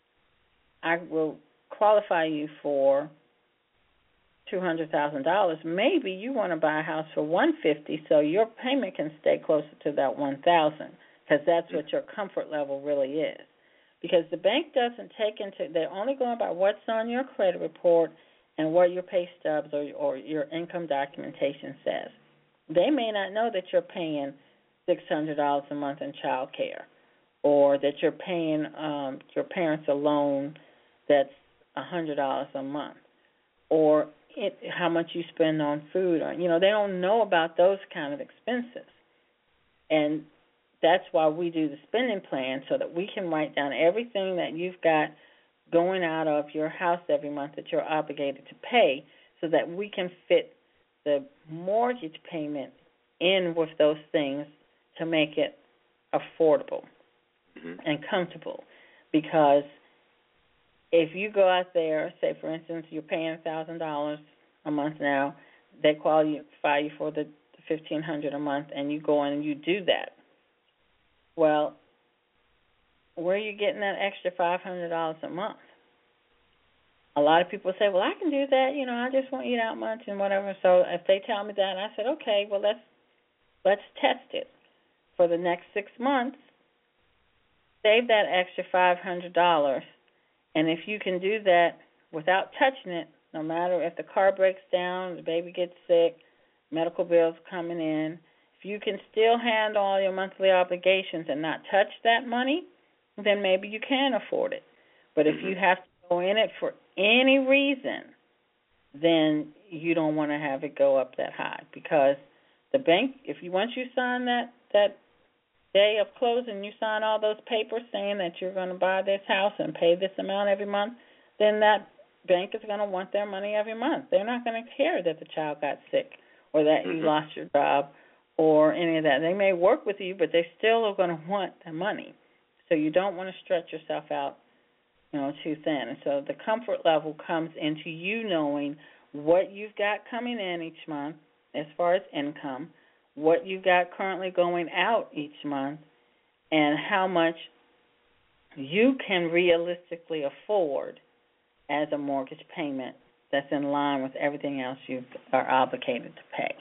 I will qualify you for two hundred thousand dollars, maybe you want to buy a house for one hundred fifty thousand dollars so your payment can stay closer to that one thousand dollars, because that's what your comfort level really is. Because the bank doesn't take into, they're only going by what's on your credit report and what your pay stubs or, or your income documentation says. They may not know that you're paying six hundred dollars a month in child care, or that you're paying um, your parents a loan that's one hundred dollars a month, or it, how much you spend on food. Or, you know, they don't know about those kind of expenses. And that's why we do the spending plan, so that we can write down everything that you've got going out of your house every month that you're obligated to pay, so that we can fit the mortgage payment in with those things to make it affordable mm-hmm. and comfortable. Because if you go out there, say, for instance, you're paying one thousand dollars a month now, they qualify you for the fifteen hundred dollars a month, and you go in and you do that. Well, where are you getting that extra five hundred dollars a month? A lot of people say, well, I can do that. You know, I just won't eat out much and whatever. So if they tell me that, I said, okay, well, let's let's test it. For the next six months, save that extra five hundred dollars. And if you can do that without touching it, no matter if the car breaks down, the baby gets sick, medical bills coming in, if you can still handle all your monthly obligations and not touch that money, then maybe you can afford it. But if you have to go in it for any reason, then you don't want to have it go up that high, because the bank, if you once you sign that, that day of closing, you sign all those papers saying that you're going to buy this house and pay this amount every month, then that bank is going to want their money every month. They're not going to care that the child got sick or that you lost your job or any of that. They may work with you, but they still are going to want the money. So you don't want to stretch yourself out, you know, too thin. And so the comfort level comes into you knowing what you've got coming in each month as far as income, what you've got currently going out each month, and how much you can realistically afford as a mortgage payment that's in line with everything else you are obligated to pay.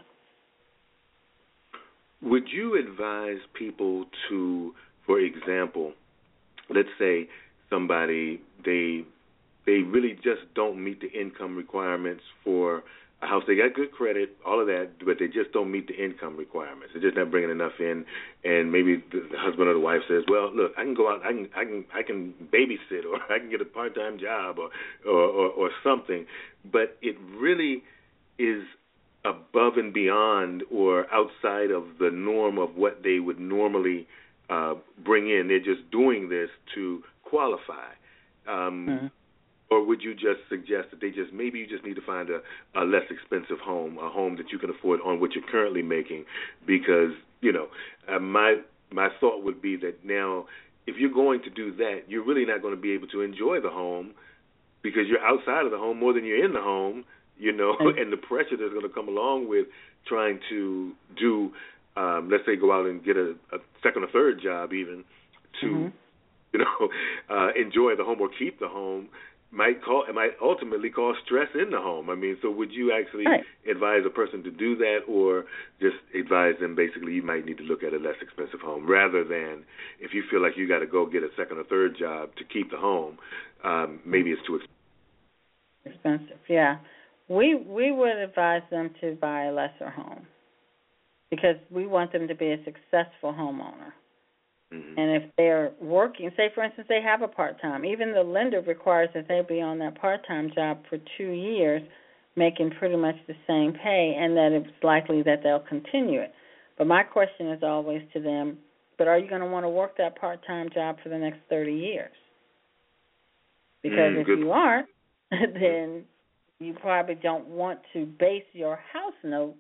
Would you advise people to, for example, let's say somebody, they they really just don't meet the income requirements for a house. They got good credit, all of that, but they just don't meet the income requirements. They're just not bringing enough in, and maybe the husband or the wife says, "Well, look, I can go out, I can, I can, I can babysit, or I can get a part-time job, or, or, or, or something," but it really is above and beyond or outside of the norm of what they would normally uh, bring in. They're just doing this to qualify. Um, mm-hmm. Or would you just suggest that they just, maybe you just need to find a, a less expensive home, a home that you can afford on what you're currently making? Because, you know, uh, my my thought would be that now if you're going to do that, you're really not going to be able to enjoy the home because you're outside of the home more than you're in the home, you know, and the pressure that's going to come along with trying to do, um, let's say, go out and get a, a second or third job even to, mm-hmm. you know, uh, enjoy the home or keep the home. Might call it might ultimately cause stress in the home. I mean, so would you actually right. advise a person to do that, or just advise them basically you might need to look at a less expensive home rather than if you feel like you got to go get a second or third job to keep the home, um, maybe it's too expensive. Expensive, yeah. We we would advise them to buy a lesser home because we want them to be a successful homeowner. Mm-hmm. And if they're working, say, for instance, they have a part-time, even the lender requires that they be on that part-time job for two years making pretty much the same pay, and that it's likely that they'll continue it. But my question is always to them, but are you going to want to work that part-time job for the next thirty years? Because mm, if good. you aren't, then you probably don't want to base your house note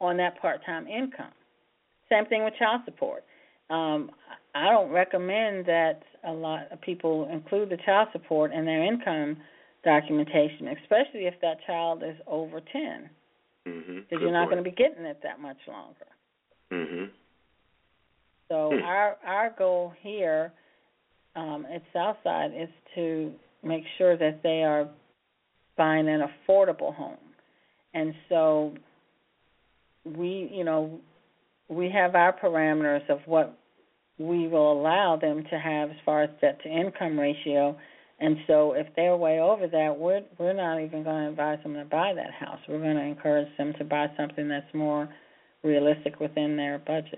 on that part-time income. Same thing with child support. Um, I don't recommend that a lot of people include the child support in their income documentation, especially if that child is over ten, because mm-hmm. you're not point. going to be getting it that much longer. Mm-hmm. So hmm. our our goal here um, at Southside is to make sure that they are buying an affordable home, and so we, you know, we have our parameters of what we will allow them to have as far as debt-to-income ratio. And so if they're way over that, we're we're not even going to advise them to buy that house. We're going to encourage them to buy something that's more realistic within their budget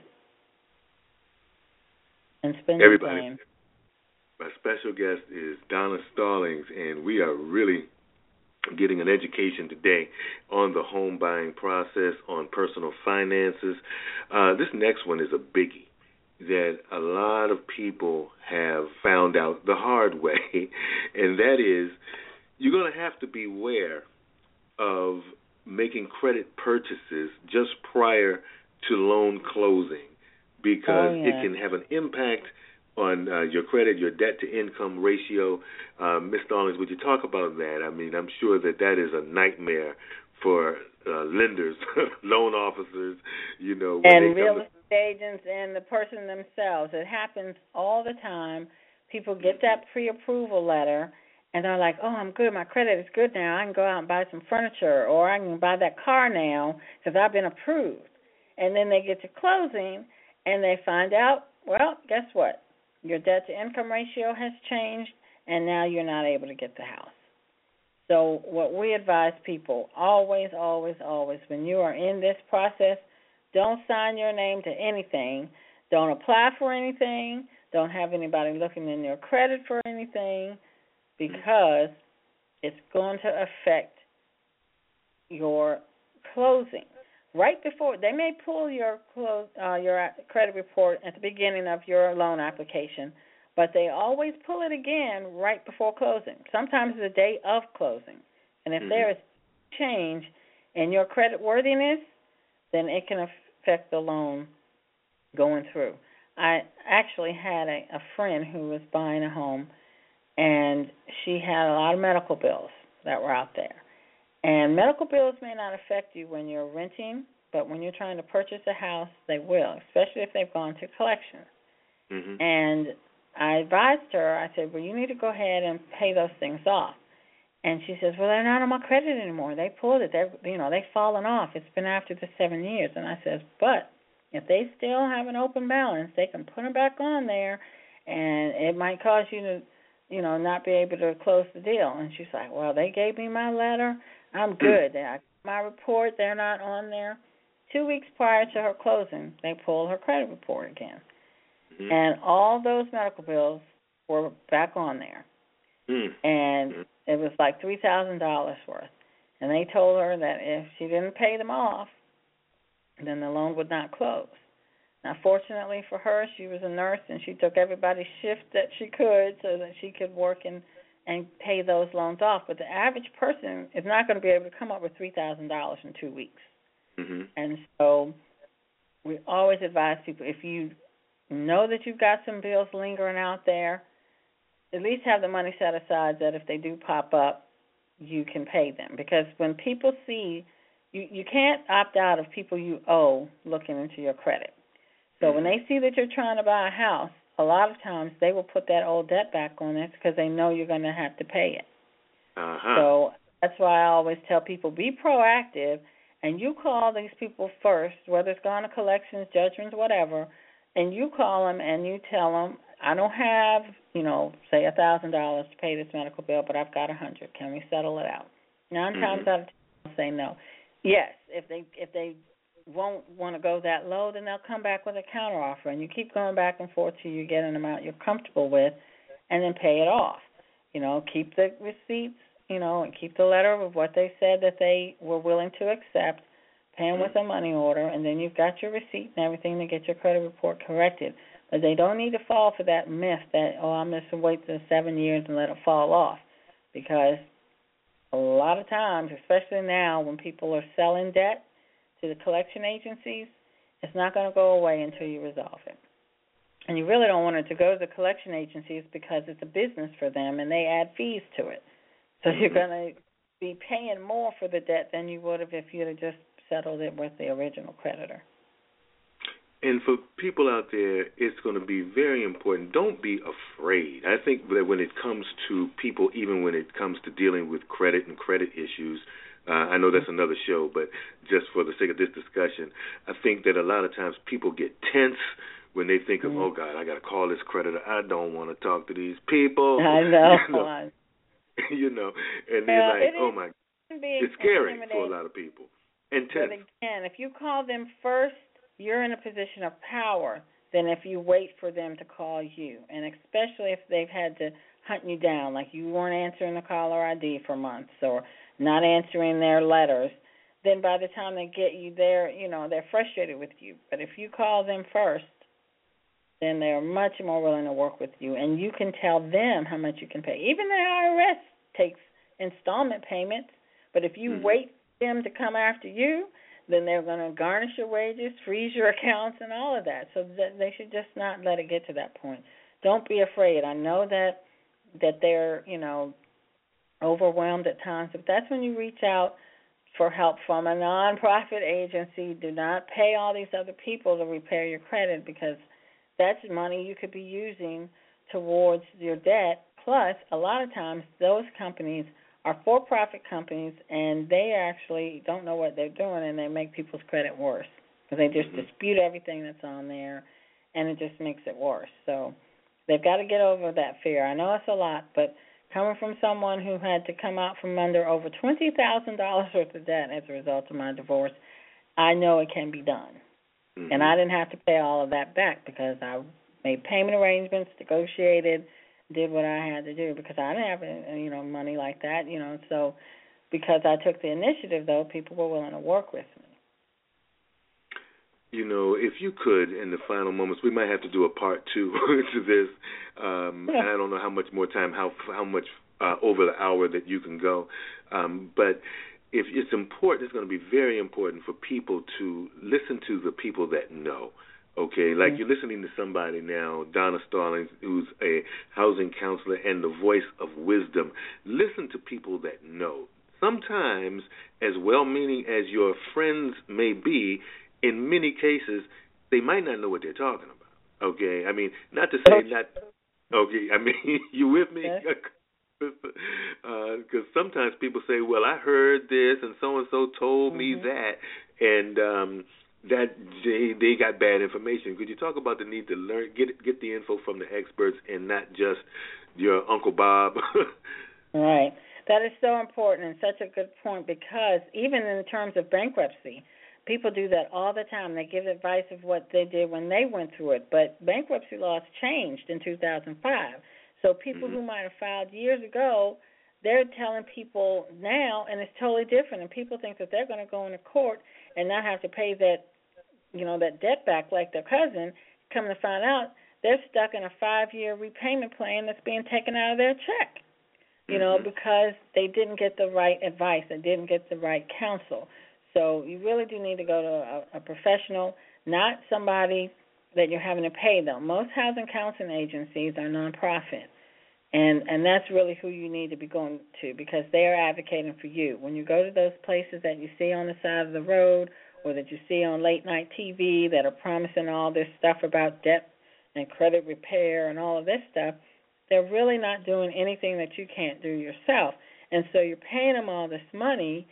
and spend Everybody, time. My special guest is Donna Stallings, and we are really getting an education today on the home buying process, on personal finances. Uh, this next one is a biggie that a lot of people have found out the hard way, and that is you're going to have to beware of making credit purchases just prior to loan closing, because Oh, yeah. it can have an impact on uh, your credit, your debt-to-income ratio. Uh, Miz Stallings, would you talk about that? I mean, I'm sure that that is a nightmare for uh, lenders, loan officers, you know. When And they real come to- estate agents and the person themselves. It happens all the time. People get that pre-approval letter, and they're like, oh, I'm good. My credit is good now. I can go out and buy some furniture, or I can buy that car now because I've been approved. And then they get to closing, and they find out, well, guess what? Your debt-to-income ratio has changed, and now you're not able to get the house. So what we advise people, always, always, always, when you are in this process, don't sign your name to anything. Don't apply for anything. Don't have anybody looking in your credit for anything, because it's going to affect your closing. Right before, they may pull your close, uh, your credit report at the beginning of your loan application, but they always pull it again right before closing, sometimes the day of closing. And if Mhm. there is change in your credit worthiness, then it can affect the loan going through. I actually had a, a friend who was buying a home, and she had a lot of medical bills that were out there. And medical bills may not affect you when you're renting, but when you're trying to purchase a house, they will, especially if they've gone to collections. Mhm. And I advised her, I said, well, you need to go ahead and pay those things off. And she says, well, they're not on my credit anymore. They pulled it. They're, you know, they've fallen off. It's been after the seven years. And I says, but if they still have an open balance, they can put them back on there, and it might cause you to, you know, not be able to close the deal. And she's like, well, they gave me my letter. I'm good. I got my report. They're not on there. Two weeks prior to her closing, they pulled her credit report again. Mhm. And all those medical bills were back on there. Mhm. And Mhm. it was like three thousand dollars worth. And they told her that if she didn't pay them off, then the loan would not close. Now, fortunately for her, she was a nurse, and she took everybody's shift that she could so that she could work and, and pay those loans off. But the average person is not going to be able to come up with three thousand dollars in two weeks. Mhm. And so we always advise people, if you know that you've got some bills lingering out there, at least have the money set aside that if they do pop up, you can pay them. Because when people see, you, you can't opt out of people you owe looking into your credit. So when they see that you're trying to buy a house, a lot of times they will put that old debt back on it because they know you're going to have to pay it. Uh-huh. So that's why I always tell people, be proactive, and you call these people first, whether it's gone to collections, judgments, whatever, and you call them and you tell them, I don't have, you know, say one thousand dollars to pay this medical bill, but I've got one hundred dollars. Can we settle it out? Nine Mhm. times out of ten, they'll say no. Yes, if they if they won't want to go that low, then they'll come back with a counteroffer, and you keep going back and forth till you get an amount you're comfortable with, and then pay it off. You know, keep the receipts, you know, and keep the letter of what they said that they were willing to accept, pay them with a money order, and then you've got your receipt and everything to get your credit report corrected. But they don't need to fall for that myth that, oh, I'm just going to wait the seven years and let it fall off, because a lot of times, especially now when people are selling debt to the collection agencies, it's not going to go away until you resolve it. And you really don't want it to go to the collection agencies because it's a business for them and they add fees to it. So mm-hmm. you're going to be paying more for the debt than you would have if you'd have just settled it with the original creditor. And for people out there, it's going to be very important. Don't be afraid. I think that when it comes to people, even when it comes to dealing with credit and credit issues, uh, I know that's another show, but just for the sake of this discussion, I think that a lot of times people get tense when they think of, mm. oh, God, I got to call this creditor. I don't want to talk to these people. I know. You know, you know and they're well, like, oh, my God. It's scary for a lot of people. And tense. But again, if you call them first, you're in a position of power than if you wait for them to call you, and especially if they've had to hunt you down, like you weren't answering the caller I D for months or not answering their letters. Then by the time they get you there, you know, they're frustrated with you. But if you call them first, then they're much more willing to work with you, and you can tell them how much you can pay. Even the I R S takes installment payments, but if you mm-hmm. wait for them to come after you, then they're going to garnish your wages, freeze your accounts, and all of that. So that they should just not let it get to that point. Don't be afraid. I know that that they're, you know, overwhelmed at times, but that's when you reach out for help from a nonprofit agency. Do not pay all these other people to repair your credit, because that's money you could be using towards your debt. Plus, a lot of times those companies are for-profit companies, and they actually don't know what they're doing, and they make people's credit worse because they just mm-hmm. dispute everything that's on there, and it just makes it worse. So they've got to get over that fear. I know it's a lot, but coming from someone who had to come out from under over twenty thousand dollars worth of debt as a result of my divorce, I know it can be done. Mm-hmm. And I didn't have to pay all of that back because I made payment arrangements, negotiated, did what I had to do, because I didn't have, you know, money like that, you know. So because I took the initiative, though, people were willing to work with me. You know, if you could, in the final moments, we might have to do a part two to this. Um, and I don't know how much more time, how how much uh, over the hour that you can go. Um, but if it's important, it's going to be very important for people to listen to the people that know. Okay, like mm-hmm. you're listening to somebody now, Donna Stallings, who's a housing counselor and the voice of wisdom. Listen to people that know. Sometimes, as well-meaning as your friends may be, in many cases, they might not know what they're talking about. Okay, I mean, not to say not. Okay, I mean, you with me? Because uh, sometimes people say, "Well, I heard this, and so and so told mm-hmm. me that," and um, that they they got bad information. Could you talk about the need to learn, get get the info from the experts, and not just your Uncle Bob? Right. That is so important and such a good point, because even in terms of bankruptcy, people do that all the time. They give advice of what they did when they went through it. But bankruptcy laws changed in two thousand five. So people mm-hmm. who might have filed years ago, they're telling people now, and it's totally different. And people think that they're going to go into court and not have to pay that, you know, that debt back like their cousin. Come to find out, they're stuck in a five-year repayment plan that's being taken out of their check, you mm-hmm. know, because they didn't get the right advice. They didn't get the right counsel. So you really do need to go to a, a professional, not somebody that you're having to pay, though. Most housing counseling agencies are nonprofit, and, and that's really who you need to be going to, because they are advocating for you. When you go to those places that you see on the side of the road or that you see on late-night T V that are promising all this stuff about debt and credit repair and all of this stuff, they're really not doing anything that you can't do yourself. And so you're paying them all this money,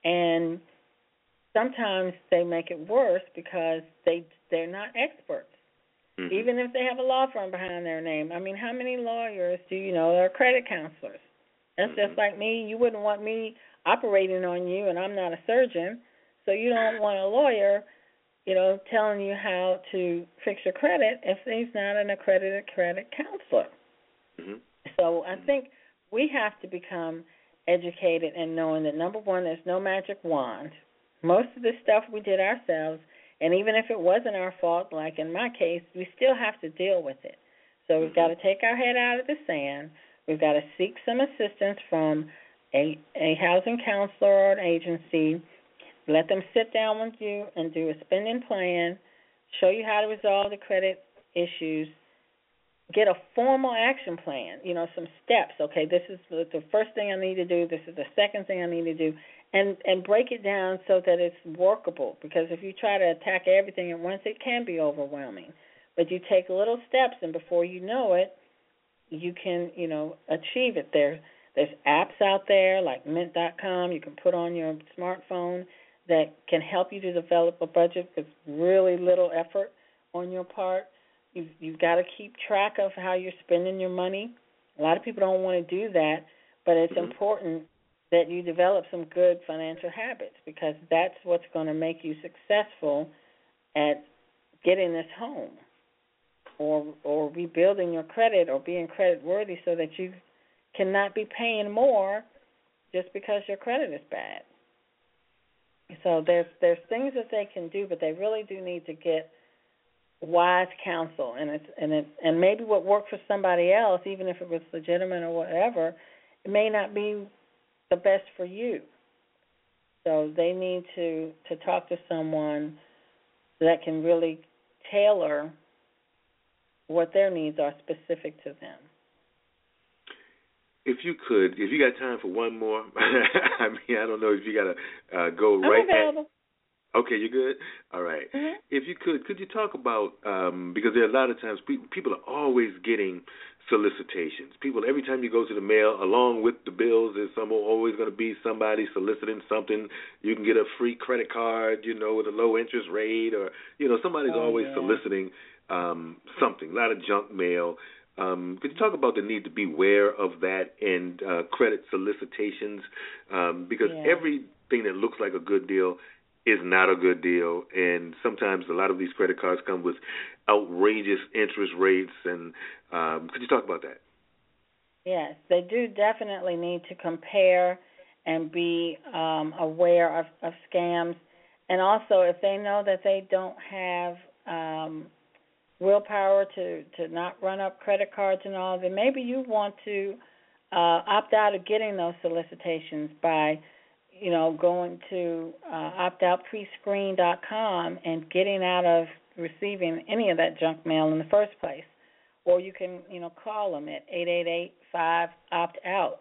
and sometimes they make it worse because they, they're not experts. Mm-hmm. Even if they have a law firm behind their name. I mean, how many lawyers do you know that are credit counselors? That's mm-hmm. just like me. You wouldn't want me operating on you, and I'm not a surgeon, so you don't want a lawyer, you know, telling you how to fix your credit if he's not an accredited credit counselor. Mm-hmm. So I think we have to become educated and knowing that, number one, there's no magic wand. Most of this stuff we did ourselves, and even if it wasn't our fault, like in my case, we still have to deal with it. So we've got to take our head out of the sand. We've got to seek some assistance from a, a housing counselor or an agency let them sit down with you and do a spending plan, show you how to resolve the credit issues, get a formal action plan, you know, some steps. Okay, this is the first thing I need to do. This is the second thing I need to do. And, and break it down so that it's workable, because if you try to attack everything at once, it can be overwhelming. But you take little steps, and before you know it, you can, you know, achieve it. There, there's apps out there like mint dot com you can put on your smartphone that can help you to develop a budget with really little effort on your part. You've, you've got to keep track of how you're spending your money. A lot of people don't want to do that, but it's mm-hmm. important that you develop some good financial habits, because that's what's going to make you successful at getting this home or or rebuilding your credit or being credit worthy, so that you cannot be paying more just because your credit is bad. So there's there's things that they can do, but they really do need to get wise counsel, and it's and it and maybe what worked for somebody else, even if it was legitimate or whatever, it may not be the best for you. So they need to, to talk to someone that can really tailor what their needs are specific to them. If you could, if you got time for one more, I mean, I don't know if you got to uh, go I'm right available. at. Okay, you're good? All right. Mm-hmm. If you could, could you talk about, um, because there are a lot of times pe- people are always getting solicitations. People, every time you go to the mail, along with the bills, there's some always going to be somebody soliciting something. You can get a free credit card, you know, with a low interest rate, or, you know, somebody's oh, always yeah. soliciting um, something, a lot of junk mail. Um, could you talk about the need to be aware of that and uh, credit solicitations? Um, because yeah. everything that looks like a good deal is not a good deal, and sometimes a lot of these credit cards come with outrageous interest rates. And um, could you talk about that? Yes, they do definitely need to compare and be um, aware of, of scams. And also, if they know that they don't have um, willpower to, to not run up credit cards and all, then maybe you want to uh, opt out of getting those solicitations by you know, going to uh, opt out pre screen dot com and getting out of receiving any of that junk mail in the first place. Or you can, you know, call them at eight eight eight, five, opt out,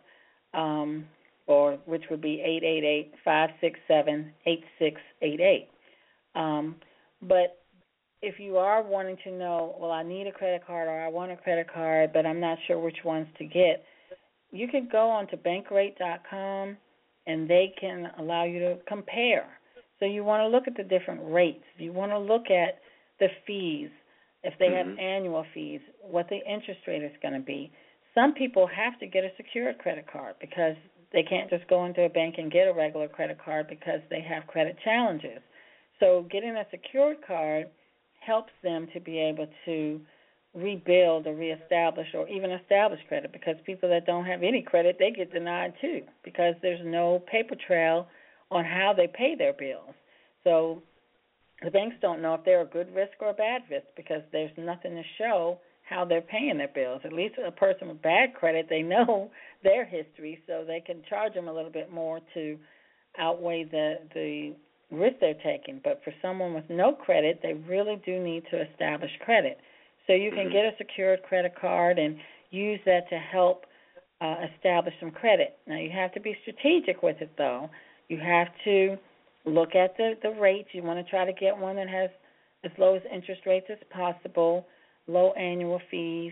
um, or which would be eight eight eight, five six seven, eight six eight eight. Um, but if you are wanting to know, well, I need a credit card or I want a credit card, but I'm not sure which ones to get, you can go on to bankrate dot com, and they can allow you to compare. So you want to look at the different rates. You want to look at the fees, if they mm-hmm. have annual fees, what the interest rate is going to be. Some people have to get a secured credit card because they can't just go into a bank and get a regular credit card because they have credit challenges. So getting a secured card helps them to be able to rebuild or reestablish or even establish credit, because people that don't have any credit, they get denied too because there's no paper trail on how they pay their bills. So the banks don't know if they're a good risk or a bad risk because there's nothing to show how they're paying their bills. At least a person with bad credit, they know their history, so they can charge them a little bit more to outweigh the, the risk they're taking. But for someone with no credit, they really do need to establish credit. So you can get a secured credit card and use that to help uh, establish some credit. Now, you have to be strategic with it, though. You have to look at the, the rates. You want to try to get one that has as low as interest rates as possible, low annual fees,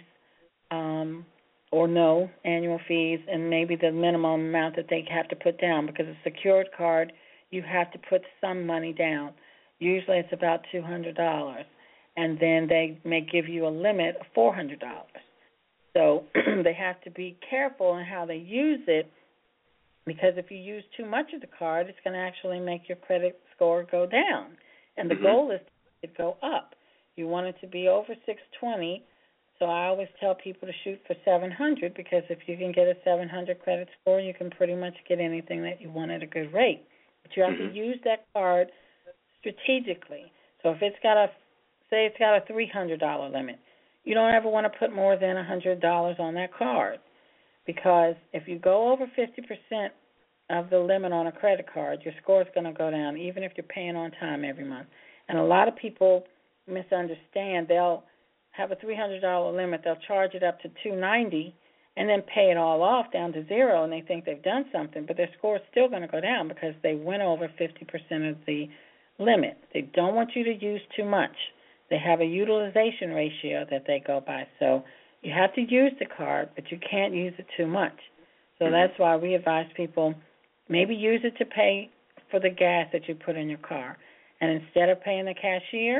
um, or no annual fees, and maybe the minimum amount that they have to put down, because a secured card, you have to put some money down. Usually it's about two hundred dollars. And then they may give you a limit of four hundred dollars. So they have to be careful in how they use it, because if you use too much of the card, it's going to actually make your credit score go down. And the mm-hmm. goal is to go up. You want it to be over six twenty, so I always tell people to shoot for seven hundred, because if you can get a seven hundred credit score, you can pretty much get anything that you want at a good rate. But you have mm-hmm. to use that card strategically. So if it's got a Say it's got a three hundred dollars limit. You don't ever want to put more than one hundred dollars on that card, because if you go over fifty percent of the limit on a credit card, your score is going to go down, even if you're paying on time every month. And a lot of people misunderstand. They'll have a three hundred dollars limit. They'll charge it up to two hundred ninety dollars and then pay it all off down to zero, and they think they've done something, but their score is still going to go down because they went over fifty percent of the limit. They don't want you to use too much. They have a utilization ratio that they go by. So you have to use the card, but you can't use it too much. So that's why we advise people maybe use it to pay for the gas that you put in your car. And instead of paying the cashier,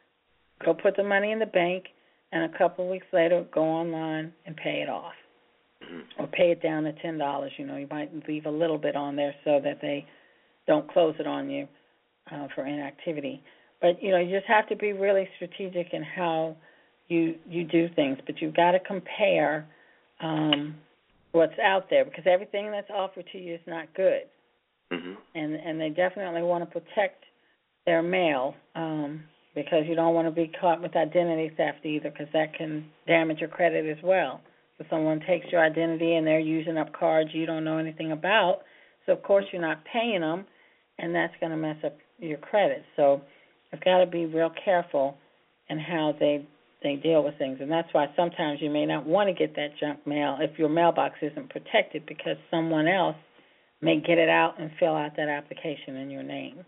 go put the money in the bank, and a couple of weeks later go online and pay it off. Or pay it down to ten dollars. You know, you might leave a little bit on there so that they don't close it on you uh, for inactivity. But, you know, you just have to be really strategic in how you you do things. But you've got to compare um, what's out there, because everything that's offered to you is not good. Mm-hmm. And and they definitely want to protect their mail um, because you don't want to be caught with identity theft either, because that can damage your credit as well. If someone takes your identity and they're using up cards you don't know anything about, so of course you're not paying them, and that's going to mess up your credit. So you've got to be real careful in how they they deal with things, and that's why sometimes you may not want to get that junk mail if your mailbox isn't protected, because someone else may get it out and fill out that application in your name.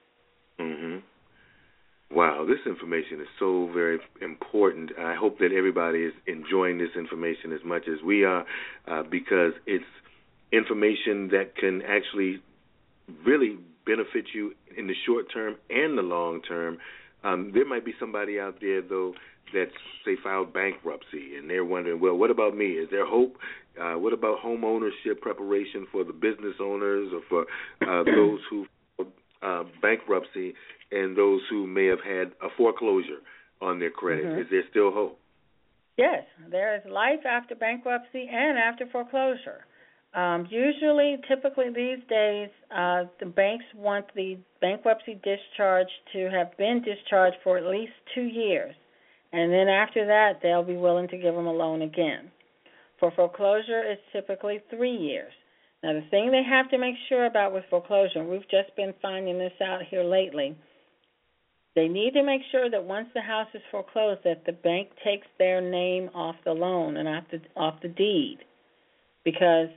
Mhm. Wow, this information is so very important. I hope that everybody is enjoying this information as much as we are, uh, because it's information that can actually really benefit you in the short term and the long term. Um, there might be somebody out there, though, that's, say, filed bankruptcy, and they're wondering, well, what about me? Is there hope? Uh, what about home ownership preparation for the business owners or for uh, those who uh, bankruptcy and those who may have had a foreclosure on their credit? Mm-hmm. Is there still hope? Yes, there is life after bankruptcy and after foreclosure. Um, usually, typically these days, uh, the banks want the bankruptcy discharge to have been discharged for at least two years. And then after that, they'll be willing to give them a loan again. For foreclosure, it's typically three years. Now, the thing they have to make sure about with foreclosure, and we've just been finding this out here lately, they need to make sure that once the house is foreclosed, that the bank takes their name off the loan and off the, off the deed. Because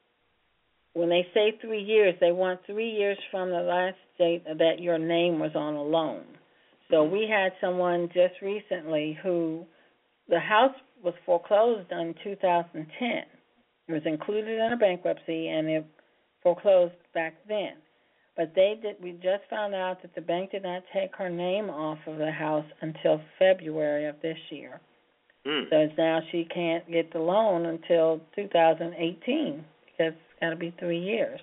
when they say three years, they want three years from the last date that your name was on a loan. So we had someone just recently who the house was foreclosed in two thousand ten. It was included in a bankruptcy, and it foreclosed back then. But they did. We just found out that the bank did not take her name off of the house until February of this year. Mm. So now she can't get the loan until two thousand eighteen, because it's got to be three years.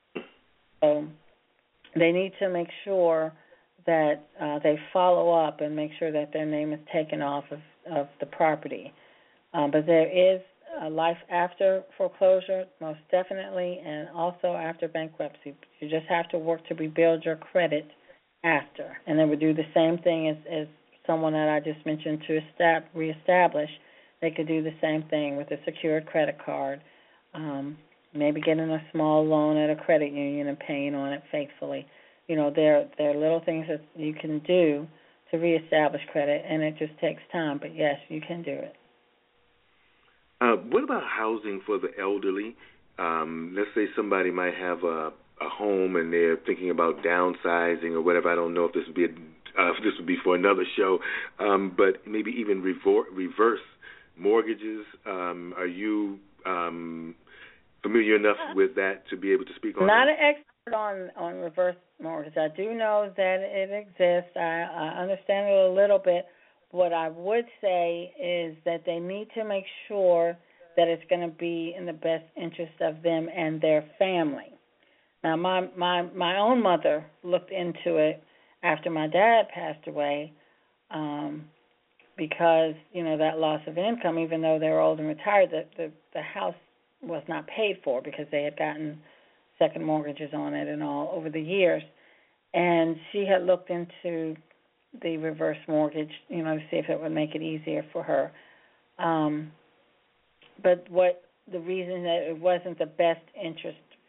So they need to make sure that uh, they follow up and make sure that their name is taken off of, of the property. Um, but there is a life after foreclosure, most definitely, and also after bankruptcy. You just have to work to rebuild your credit after. And then we do the same thing as, as someone that I just mentioned to estab- reestablish. They could do the same thing with a secured credit card, um, maybe getting a small loan at a credit union and paying on it faithfully. You know, there, there are little things that you can do to reestablish credit, and it just takes time. But, yes, you can do it. Uh, what about housing for the elderly? Um, let's say somebody might have a, a home and they're thinking about downsizing or whatever. I don't know if this would be a, uh, if this would be for another show, um, but maybe even revor- reverse mortgages. Um, are you um, familiar enough with that to be able to speak on Not that? an expert on, on reverse mortgage. I do know that it exists. I, I understand it a little bit. What I would say is that they need to make sure that it's going to be in the best interest of them and their family. Now, my, my, my own mother looked into it after my dad passed away um, because, you know, that loss of income, even though they were old and retired, the, the, the house was not paid for because they had gotten second mortgages on it and all over the years. And she had looked into the reverse mortgage, you know, to see if it would make it easier for her. Um, but what the reason that it wasn't the best interest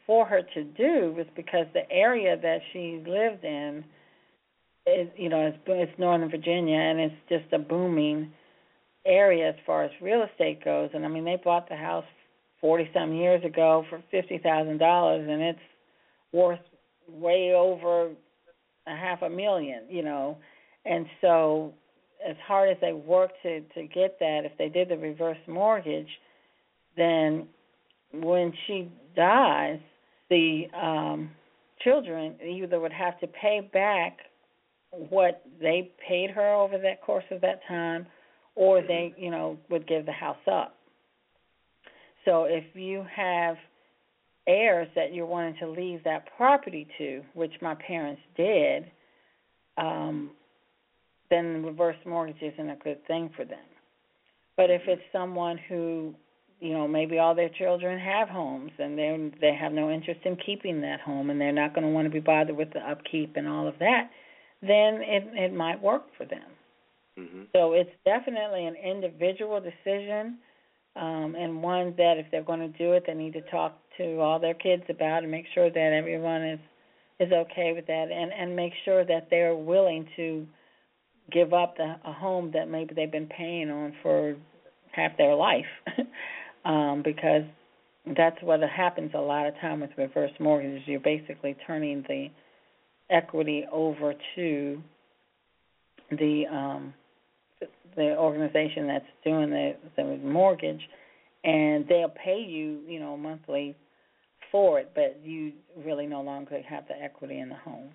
for her to do was because the area that she lived in is, you know, it's, it's Northern Virginia, and it's just a booming area as far as real estate goes. And I mean, they bought the house forty some years ago for fifty thousand dollars, and it's worth way over a half a million, you know. And so, as hard as they work to to get that, if they did the reverse mortgage, then when she dies, the um, children either would have to pay back what they paid her over that course of that time, or they, you know, would give the house up. So if you have heirs that you're wanting to leave that property to, which my parents did, um, then reverse mortgage isn't a good thing for them. But if it's someone who, you know, maybe all their children have homes and they they have no interest in keeping that home and they're not going to want to be bothered with the upkeep and all of that, then it, it might work for them. Mm-hmm. So it's definitely an individual decision, um, and one that if they're going to do it, they need to talk to all their kids about and make sure that everyone is, is okay with that, and, and make sure that they're willing to give up the, a home that maybe they've been paying on for half their life, um, because that's what happens a lot of time with reverse mortgages. You're basically turning the equity over to the um, the organization that's doing the, the mortgage, and they'll pay you, you know, monthly for it, but you really no longer have the equity in the home.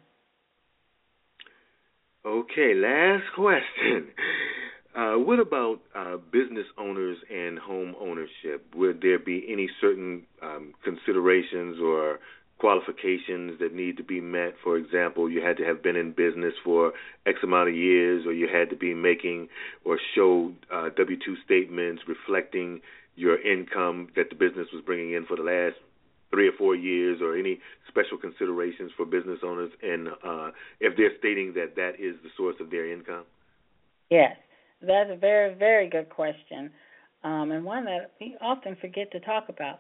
Okay, last question. Uh, what about uh, business owners and home ownership? Would there be any certain um, considerations or qualifications that need to be met? For example, you had to have been in business for X amount of years, or you had to be making or show uh, W two statements reflecting your income that the business was bringing in for the last three or four years, or any special considerations for business owners, and uh, if they're stating that that is the source of their income? Yes, that's a very, very good question, um, and one that we often forget to talk about.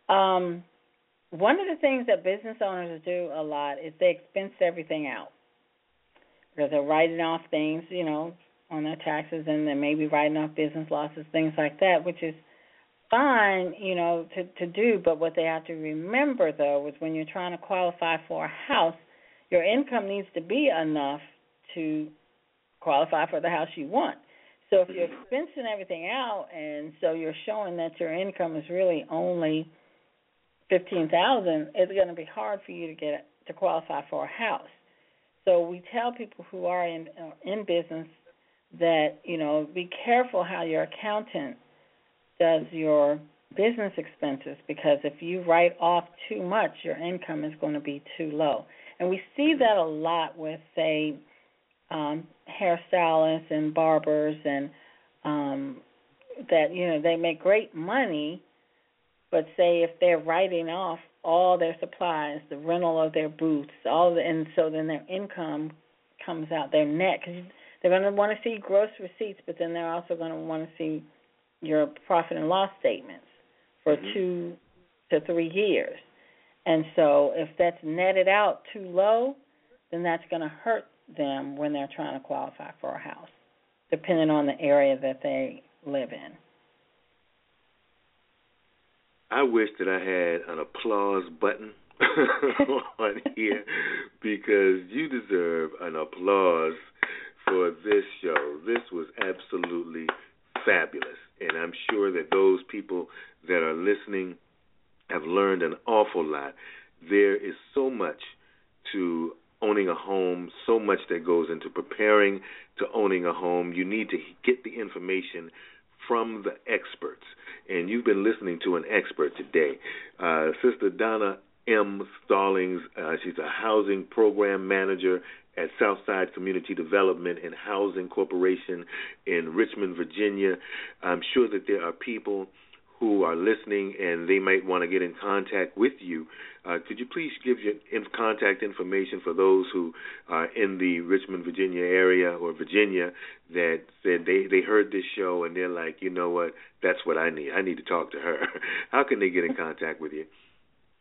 Um, one of the things that business owners do a lot is they expense everything out, because they're writing off things, you know, on their taxes, and they may be writing off business losses, things like that, which is fine, you know, to, to do, but what they have to remember, though, is when you're trying to qualify for a house, your income needs to be enough to qualify for the house you want. So if you're expensing everything out, and so you're showing that your income is really only fifteen thousand dollars, it's going to be hard for you to get to qualify for a house. So we tell people who are in in business that, you know, be careful how your accountant does your business expenses, because if you write off too much, your income is going to be too low. And we see that a lot with, say, um, hairstylists and barbers, and um, that, you know, they make great money, but say if they're writing off all their supplies, the rental of their booths, all the, and so then their income comes out, their net, because they're going to want to see gross receipts, but then they're also going to want to see your profit and loss statements for mm-hmm. two to three years. And so if that's netted out too low, then that's going to hurt them when they're trying to qualify for a house, depending on the area that they live in. I wish that I had an applause button on here, because you deserve an applause for this show. This was absolutely fabulous. And I'm sure that those people that are listening have learned an awful lot. There is so much to owning a home, so much that goes into preparing to owning a home. You need to get the information from the experts. And you've been listening to an expert today. Uh, Sister Donna M. Stallings, uh, she's a housing program manager at Southside Community Development and Housing Corporation in Richmond, Virginia. I'm sure that there are people who are listening and they might want to get in contact with you. Uh, could you please give your contact information for those who are in the Richmond, Virginia area, or Virginia, that said they, they heard this show and they're like, you know what, that's what I need. I need to talk to her. How can they get in contact with you?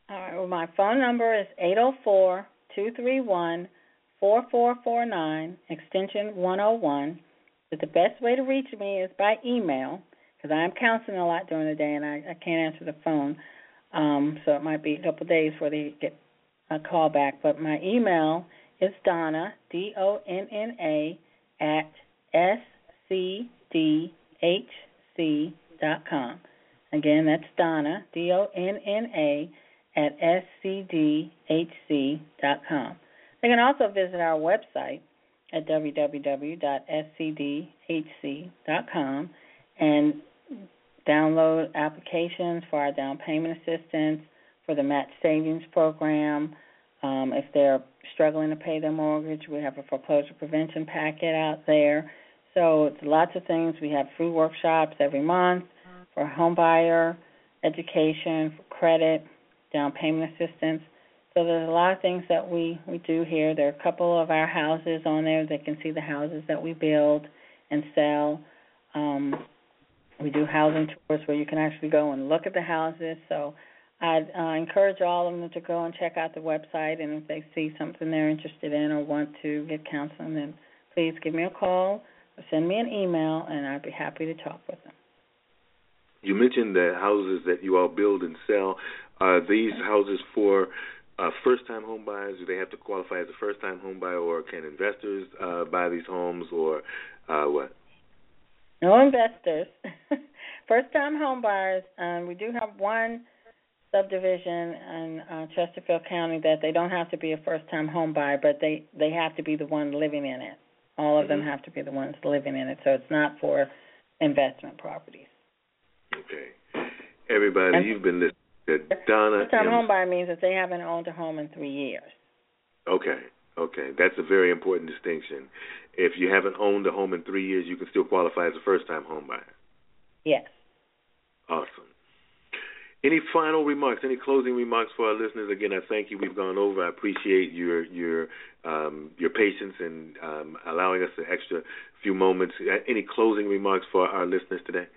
All right. Well, my phone number is eight zero four, two three one, four four four nine, extension one oh one. But the best way to reach me is by email, because I'm counseling a lot during the day and I, I can't answer the phone. Um, so it might be a couple of days before they get a call back. But my email is Donna, D O N N A, at S C D H C dot com. Again, that's Donna, D O N N A, at S C D H C dot com. They can also visit our website at w w w dot s c d h c dot com and download applications for our down payment assistance, for the match savings program. Um, if they're struggling to pay their mortgage, we have a foreclosure prevention packet out there. So it's lots of things. We have free workshops every month for home buyer education, for credit, down payment assistance. So there's a lot of things that we, we do here. There are a couple of our houses on there. They can see the houses that we build and sell. Um, we do housing tours where you can actually go and look at the houses. So I'd uh, encourage all of them to go and check out the website, and if they see something they're interested in or want to get counseling, then please give me a call or send me an email, and I'd be happy to talk with them. You mentioned the houses that you all build and sell. Are these houses for uh, first-time home buyers? Do they have to qualify as a first-time home buyer, or can investors uh, buy these homes, or uh, what? No investors. First-time home buyers. Um, we do have one subdivision in uh, Chesterfield County that they don't have to be a first-time home buyer, but they, they have to be the one living in it. All of mm-hmm. them have to be the ones living in it, so it's not for investment properties. Okay. Everybody, and you've been listening to Donna. First-time home buyer means that they haven't owned a home in three years. Okay. Okay. That's a very important distinction. If you haven't owned a home in three years, you can still qualify as a first-time home buyer. Yes. Awesome. Any final remarks, any closing remarks for our listeners? Again, I thank you. We've gone over. I appreciate your your um, your patience and um, allowing us an extra few moments. Any closing remarks for our listeners today?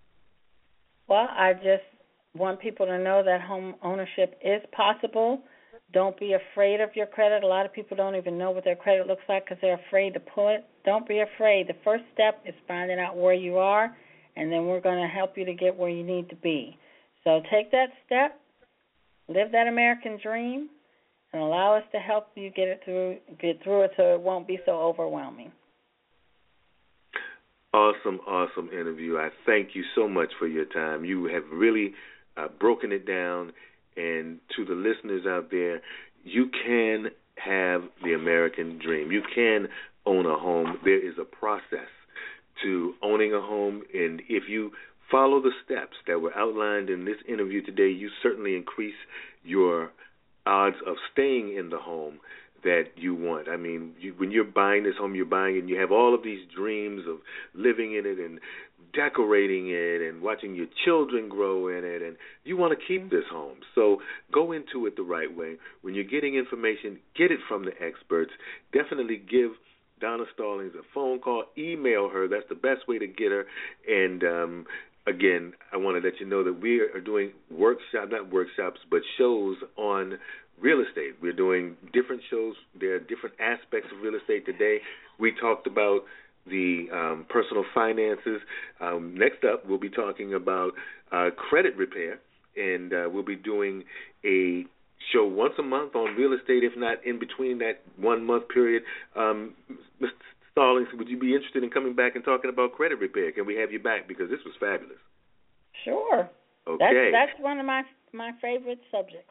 Well, I just want people to know that home ownership is possible. Don't be afraid of your credit. A lot of people don't even know what their credit looks like because they're afraid to pull it. Don't be afraid. The first step is finding out where you are, and then we're going to help you to get where you need to be. So take that step, live that American dream, and allow us to help you get it through, get through it so it won't be so overwhelming. Awesome, awesome interview. I thank you so much for your time. You have really uh, broken it down. And to the listeners out there, you can have the American dream. You can own a home. There is a process to owning a home, and if you follow the steps that were outlined in this interview today, you certainly increase your odds of staying in the home that you want. I mean, you, when you're buying this home, you're buying it, and you have all of these dreams of living in it and decorating it and watching your children grow in it, and you want to keep this home. So go into it the right way. When you're getting information, get it from the experts. Definitely give Donna Stallings a phone call. Email her. That's the best way to get her. And um, again, I want to let you know that we are doing workshops, not workshops, but shows on real estate. We're doing different shows. There are different aspects of real estate today. We talked about the um, personal finances. Um, next up, we'll be talking about uh, credit repair, and uh, we'll be doing a show once a month on real estate, if not in between that one-month period. Um, Mister Stallings, would you be interested in coming back and talking about credit repair? Can we have you back? Because this was fabulous. Sure. Okay. That's, that's one of my my favorite subjects.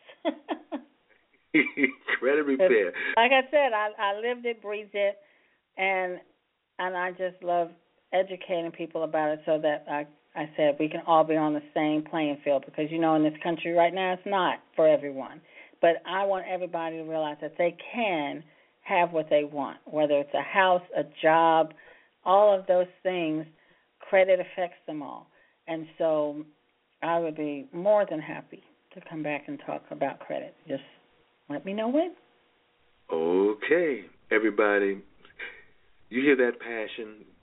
Credit repair. Like I said, I, I lived it, breathed it, and and I just love educating people about it so that I, I said we can all be on the same playing field, because, you know, in this country right now it's not for everyone. But I want everybody to realize that they can have what they want, whether it's a house, a job, all of those things. Credit affects them all. And so I would be more than happy to come back and talk about credit. Just let me know when. Okay, everybody. You hear that passion?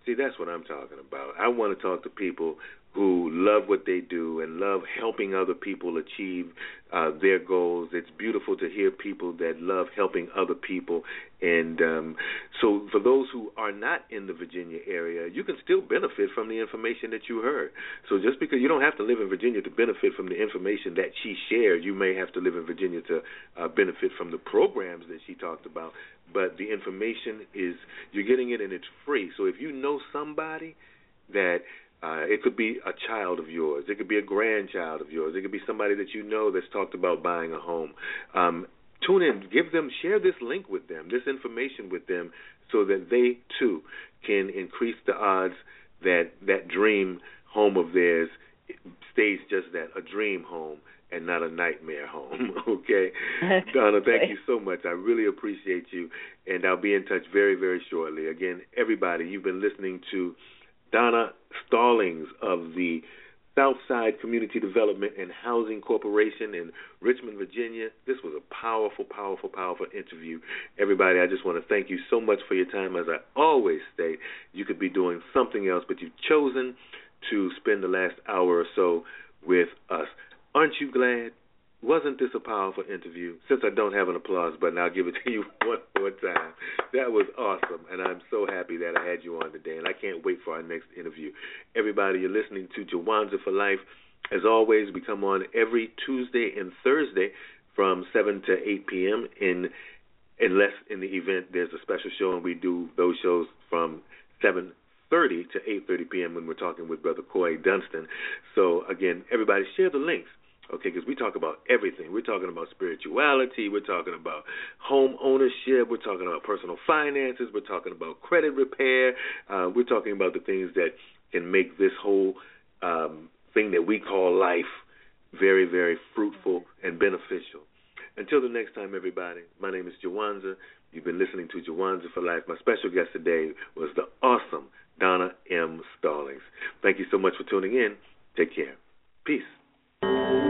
See, that's what I'm talking about. I want to talk to people who love what they do and love helping other people achieve uh, their goals. It's beautiful to hear people that love helping other people. And um, so for those who are not in the Virginia area, you can still benefit from the information that you heard. So just because you don't have to live in Virginia to benefit from the information that she shared, you may have to live in Virginia to uh, benefit from the programs that she talked about. But the information is, you're getting it and it's free. So if you know somebody that Uh, it could be a child of yours. It could be a grandchild of yours. It could be somebody that you know that's talked about buying a home. Um, tune in. Give them, share this link with them, this information with them, so that they, too, can increase the odds that that dream home of theirs stays just that, a dream home and not a nightmare home, okay? Donna, thank you so much. I really appreciate you, and I'll be in touch very, very shortly. Again, everybody, you've been listening to Donna Stallings of the Southside Community Development and Housing Corporation in Richmond, Virginia. This was a powerful, powerful, powerful interview. Everybody, I just want to thank you so much for your time. As I always state, you could be doing something else, but you've chosen to spend the last hour or so with us. Aren't you glad? Wasn't this a powerful interview? Since I don't have an applause button, I'll give it to you one more time. That was awesome, and I'm so happy that I had you on today, and I can't wait for our next interview. Everybody, you're listening to Jawanza for Life. As always, we come on every Tuesday and Thursday from seven to eight p.m., in, unless in the event there's a special show, and we do those shows from seven thirty to eight thirty p.m. when we're talking with Brother Coy Dunston. So, again, everybody share the links. Okay, because we talk about everything. We're talking about spirituality. We're talking about home ownership. We're talking about personal finances. We're talking about credit repair. Uh, we're talking about the things that can make this whole um, thing that we call life very, very fruitful and beneficial. Until the next time, everybody, my name is Jawanza. You've been listening to Jawanza for Life. My special guest today was the awesome Donna M. Stallings. Thank you so much for tuning in. Take care. Peace.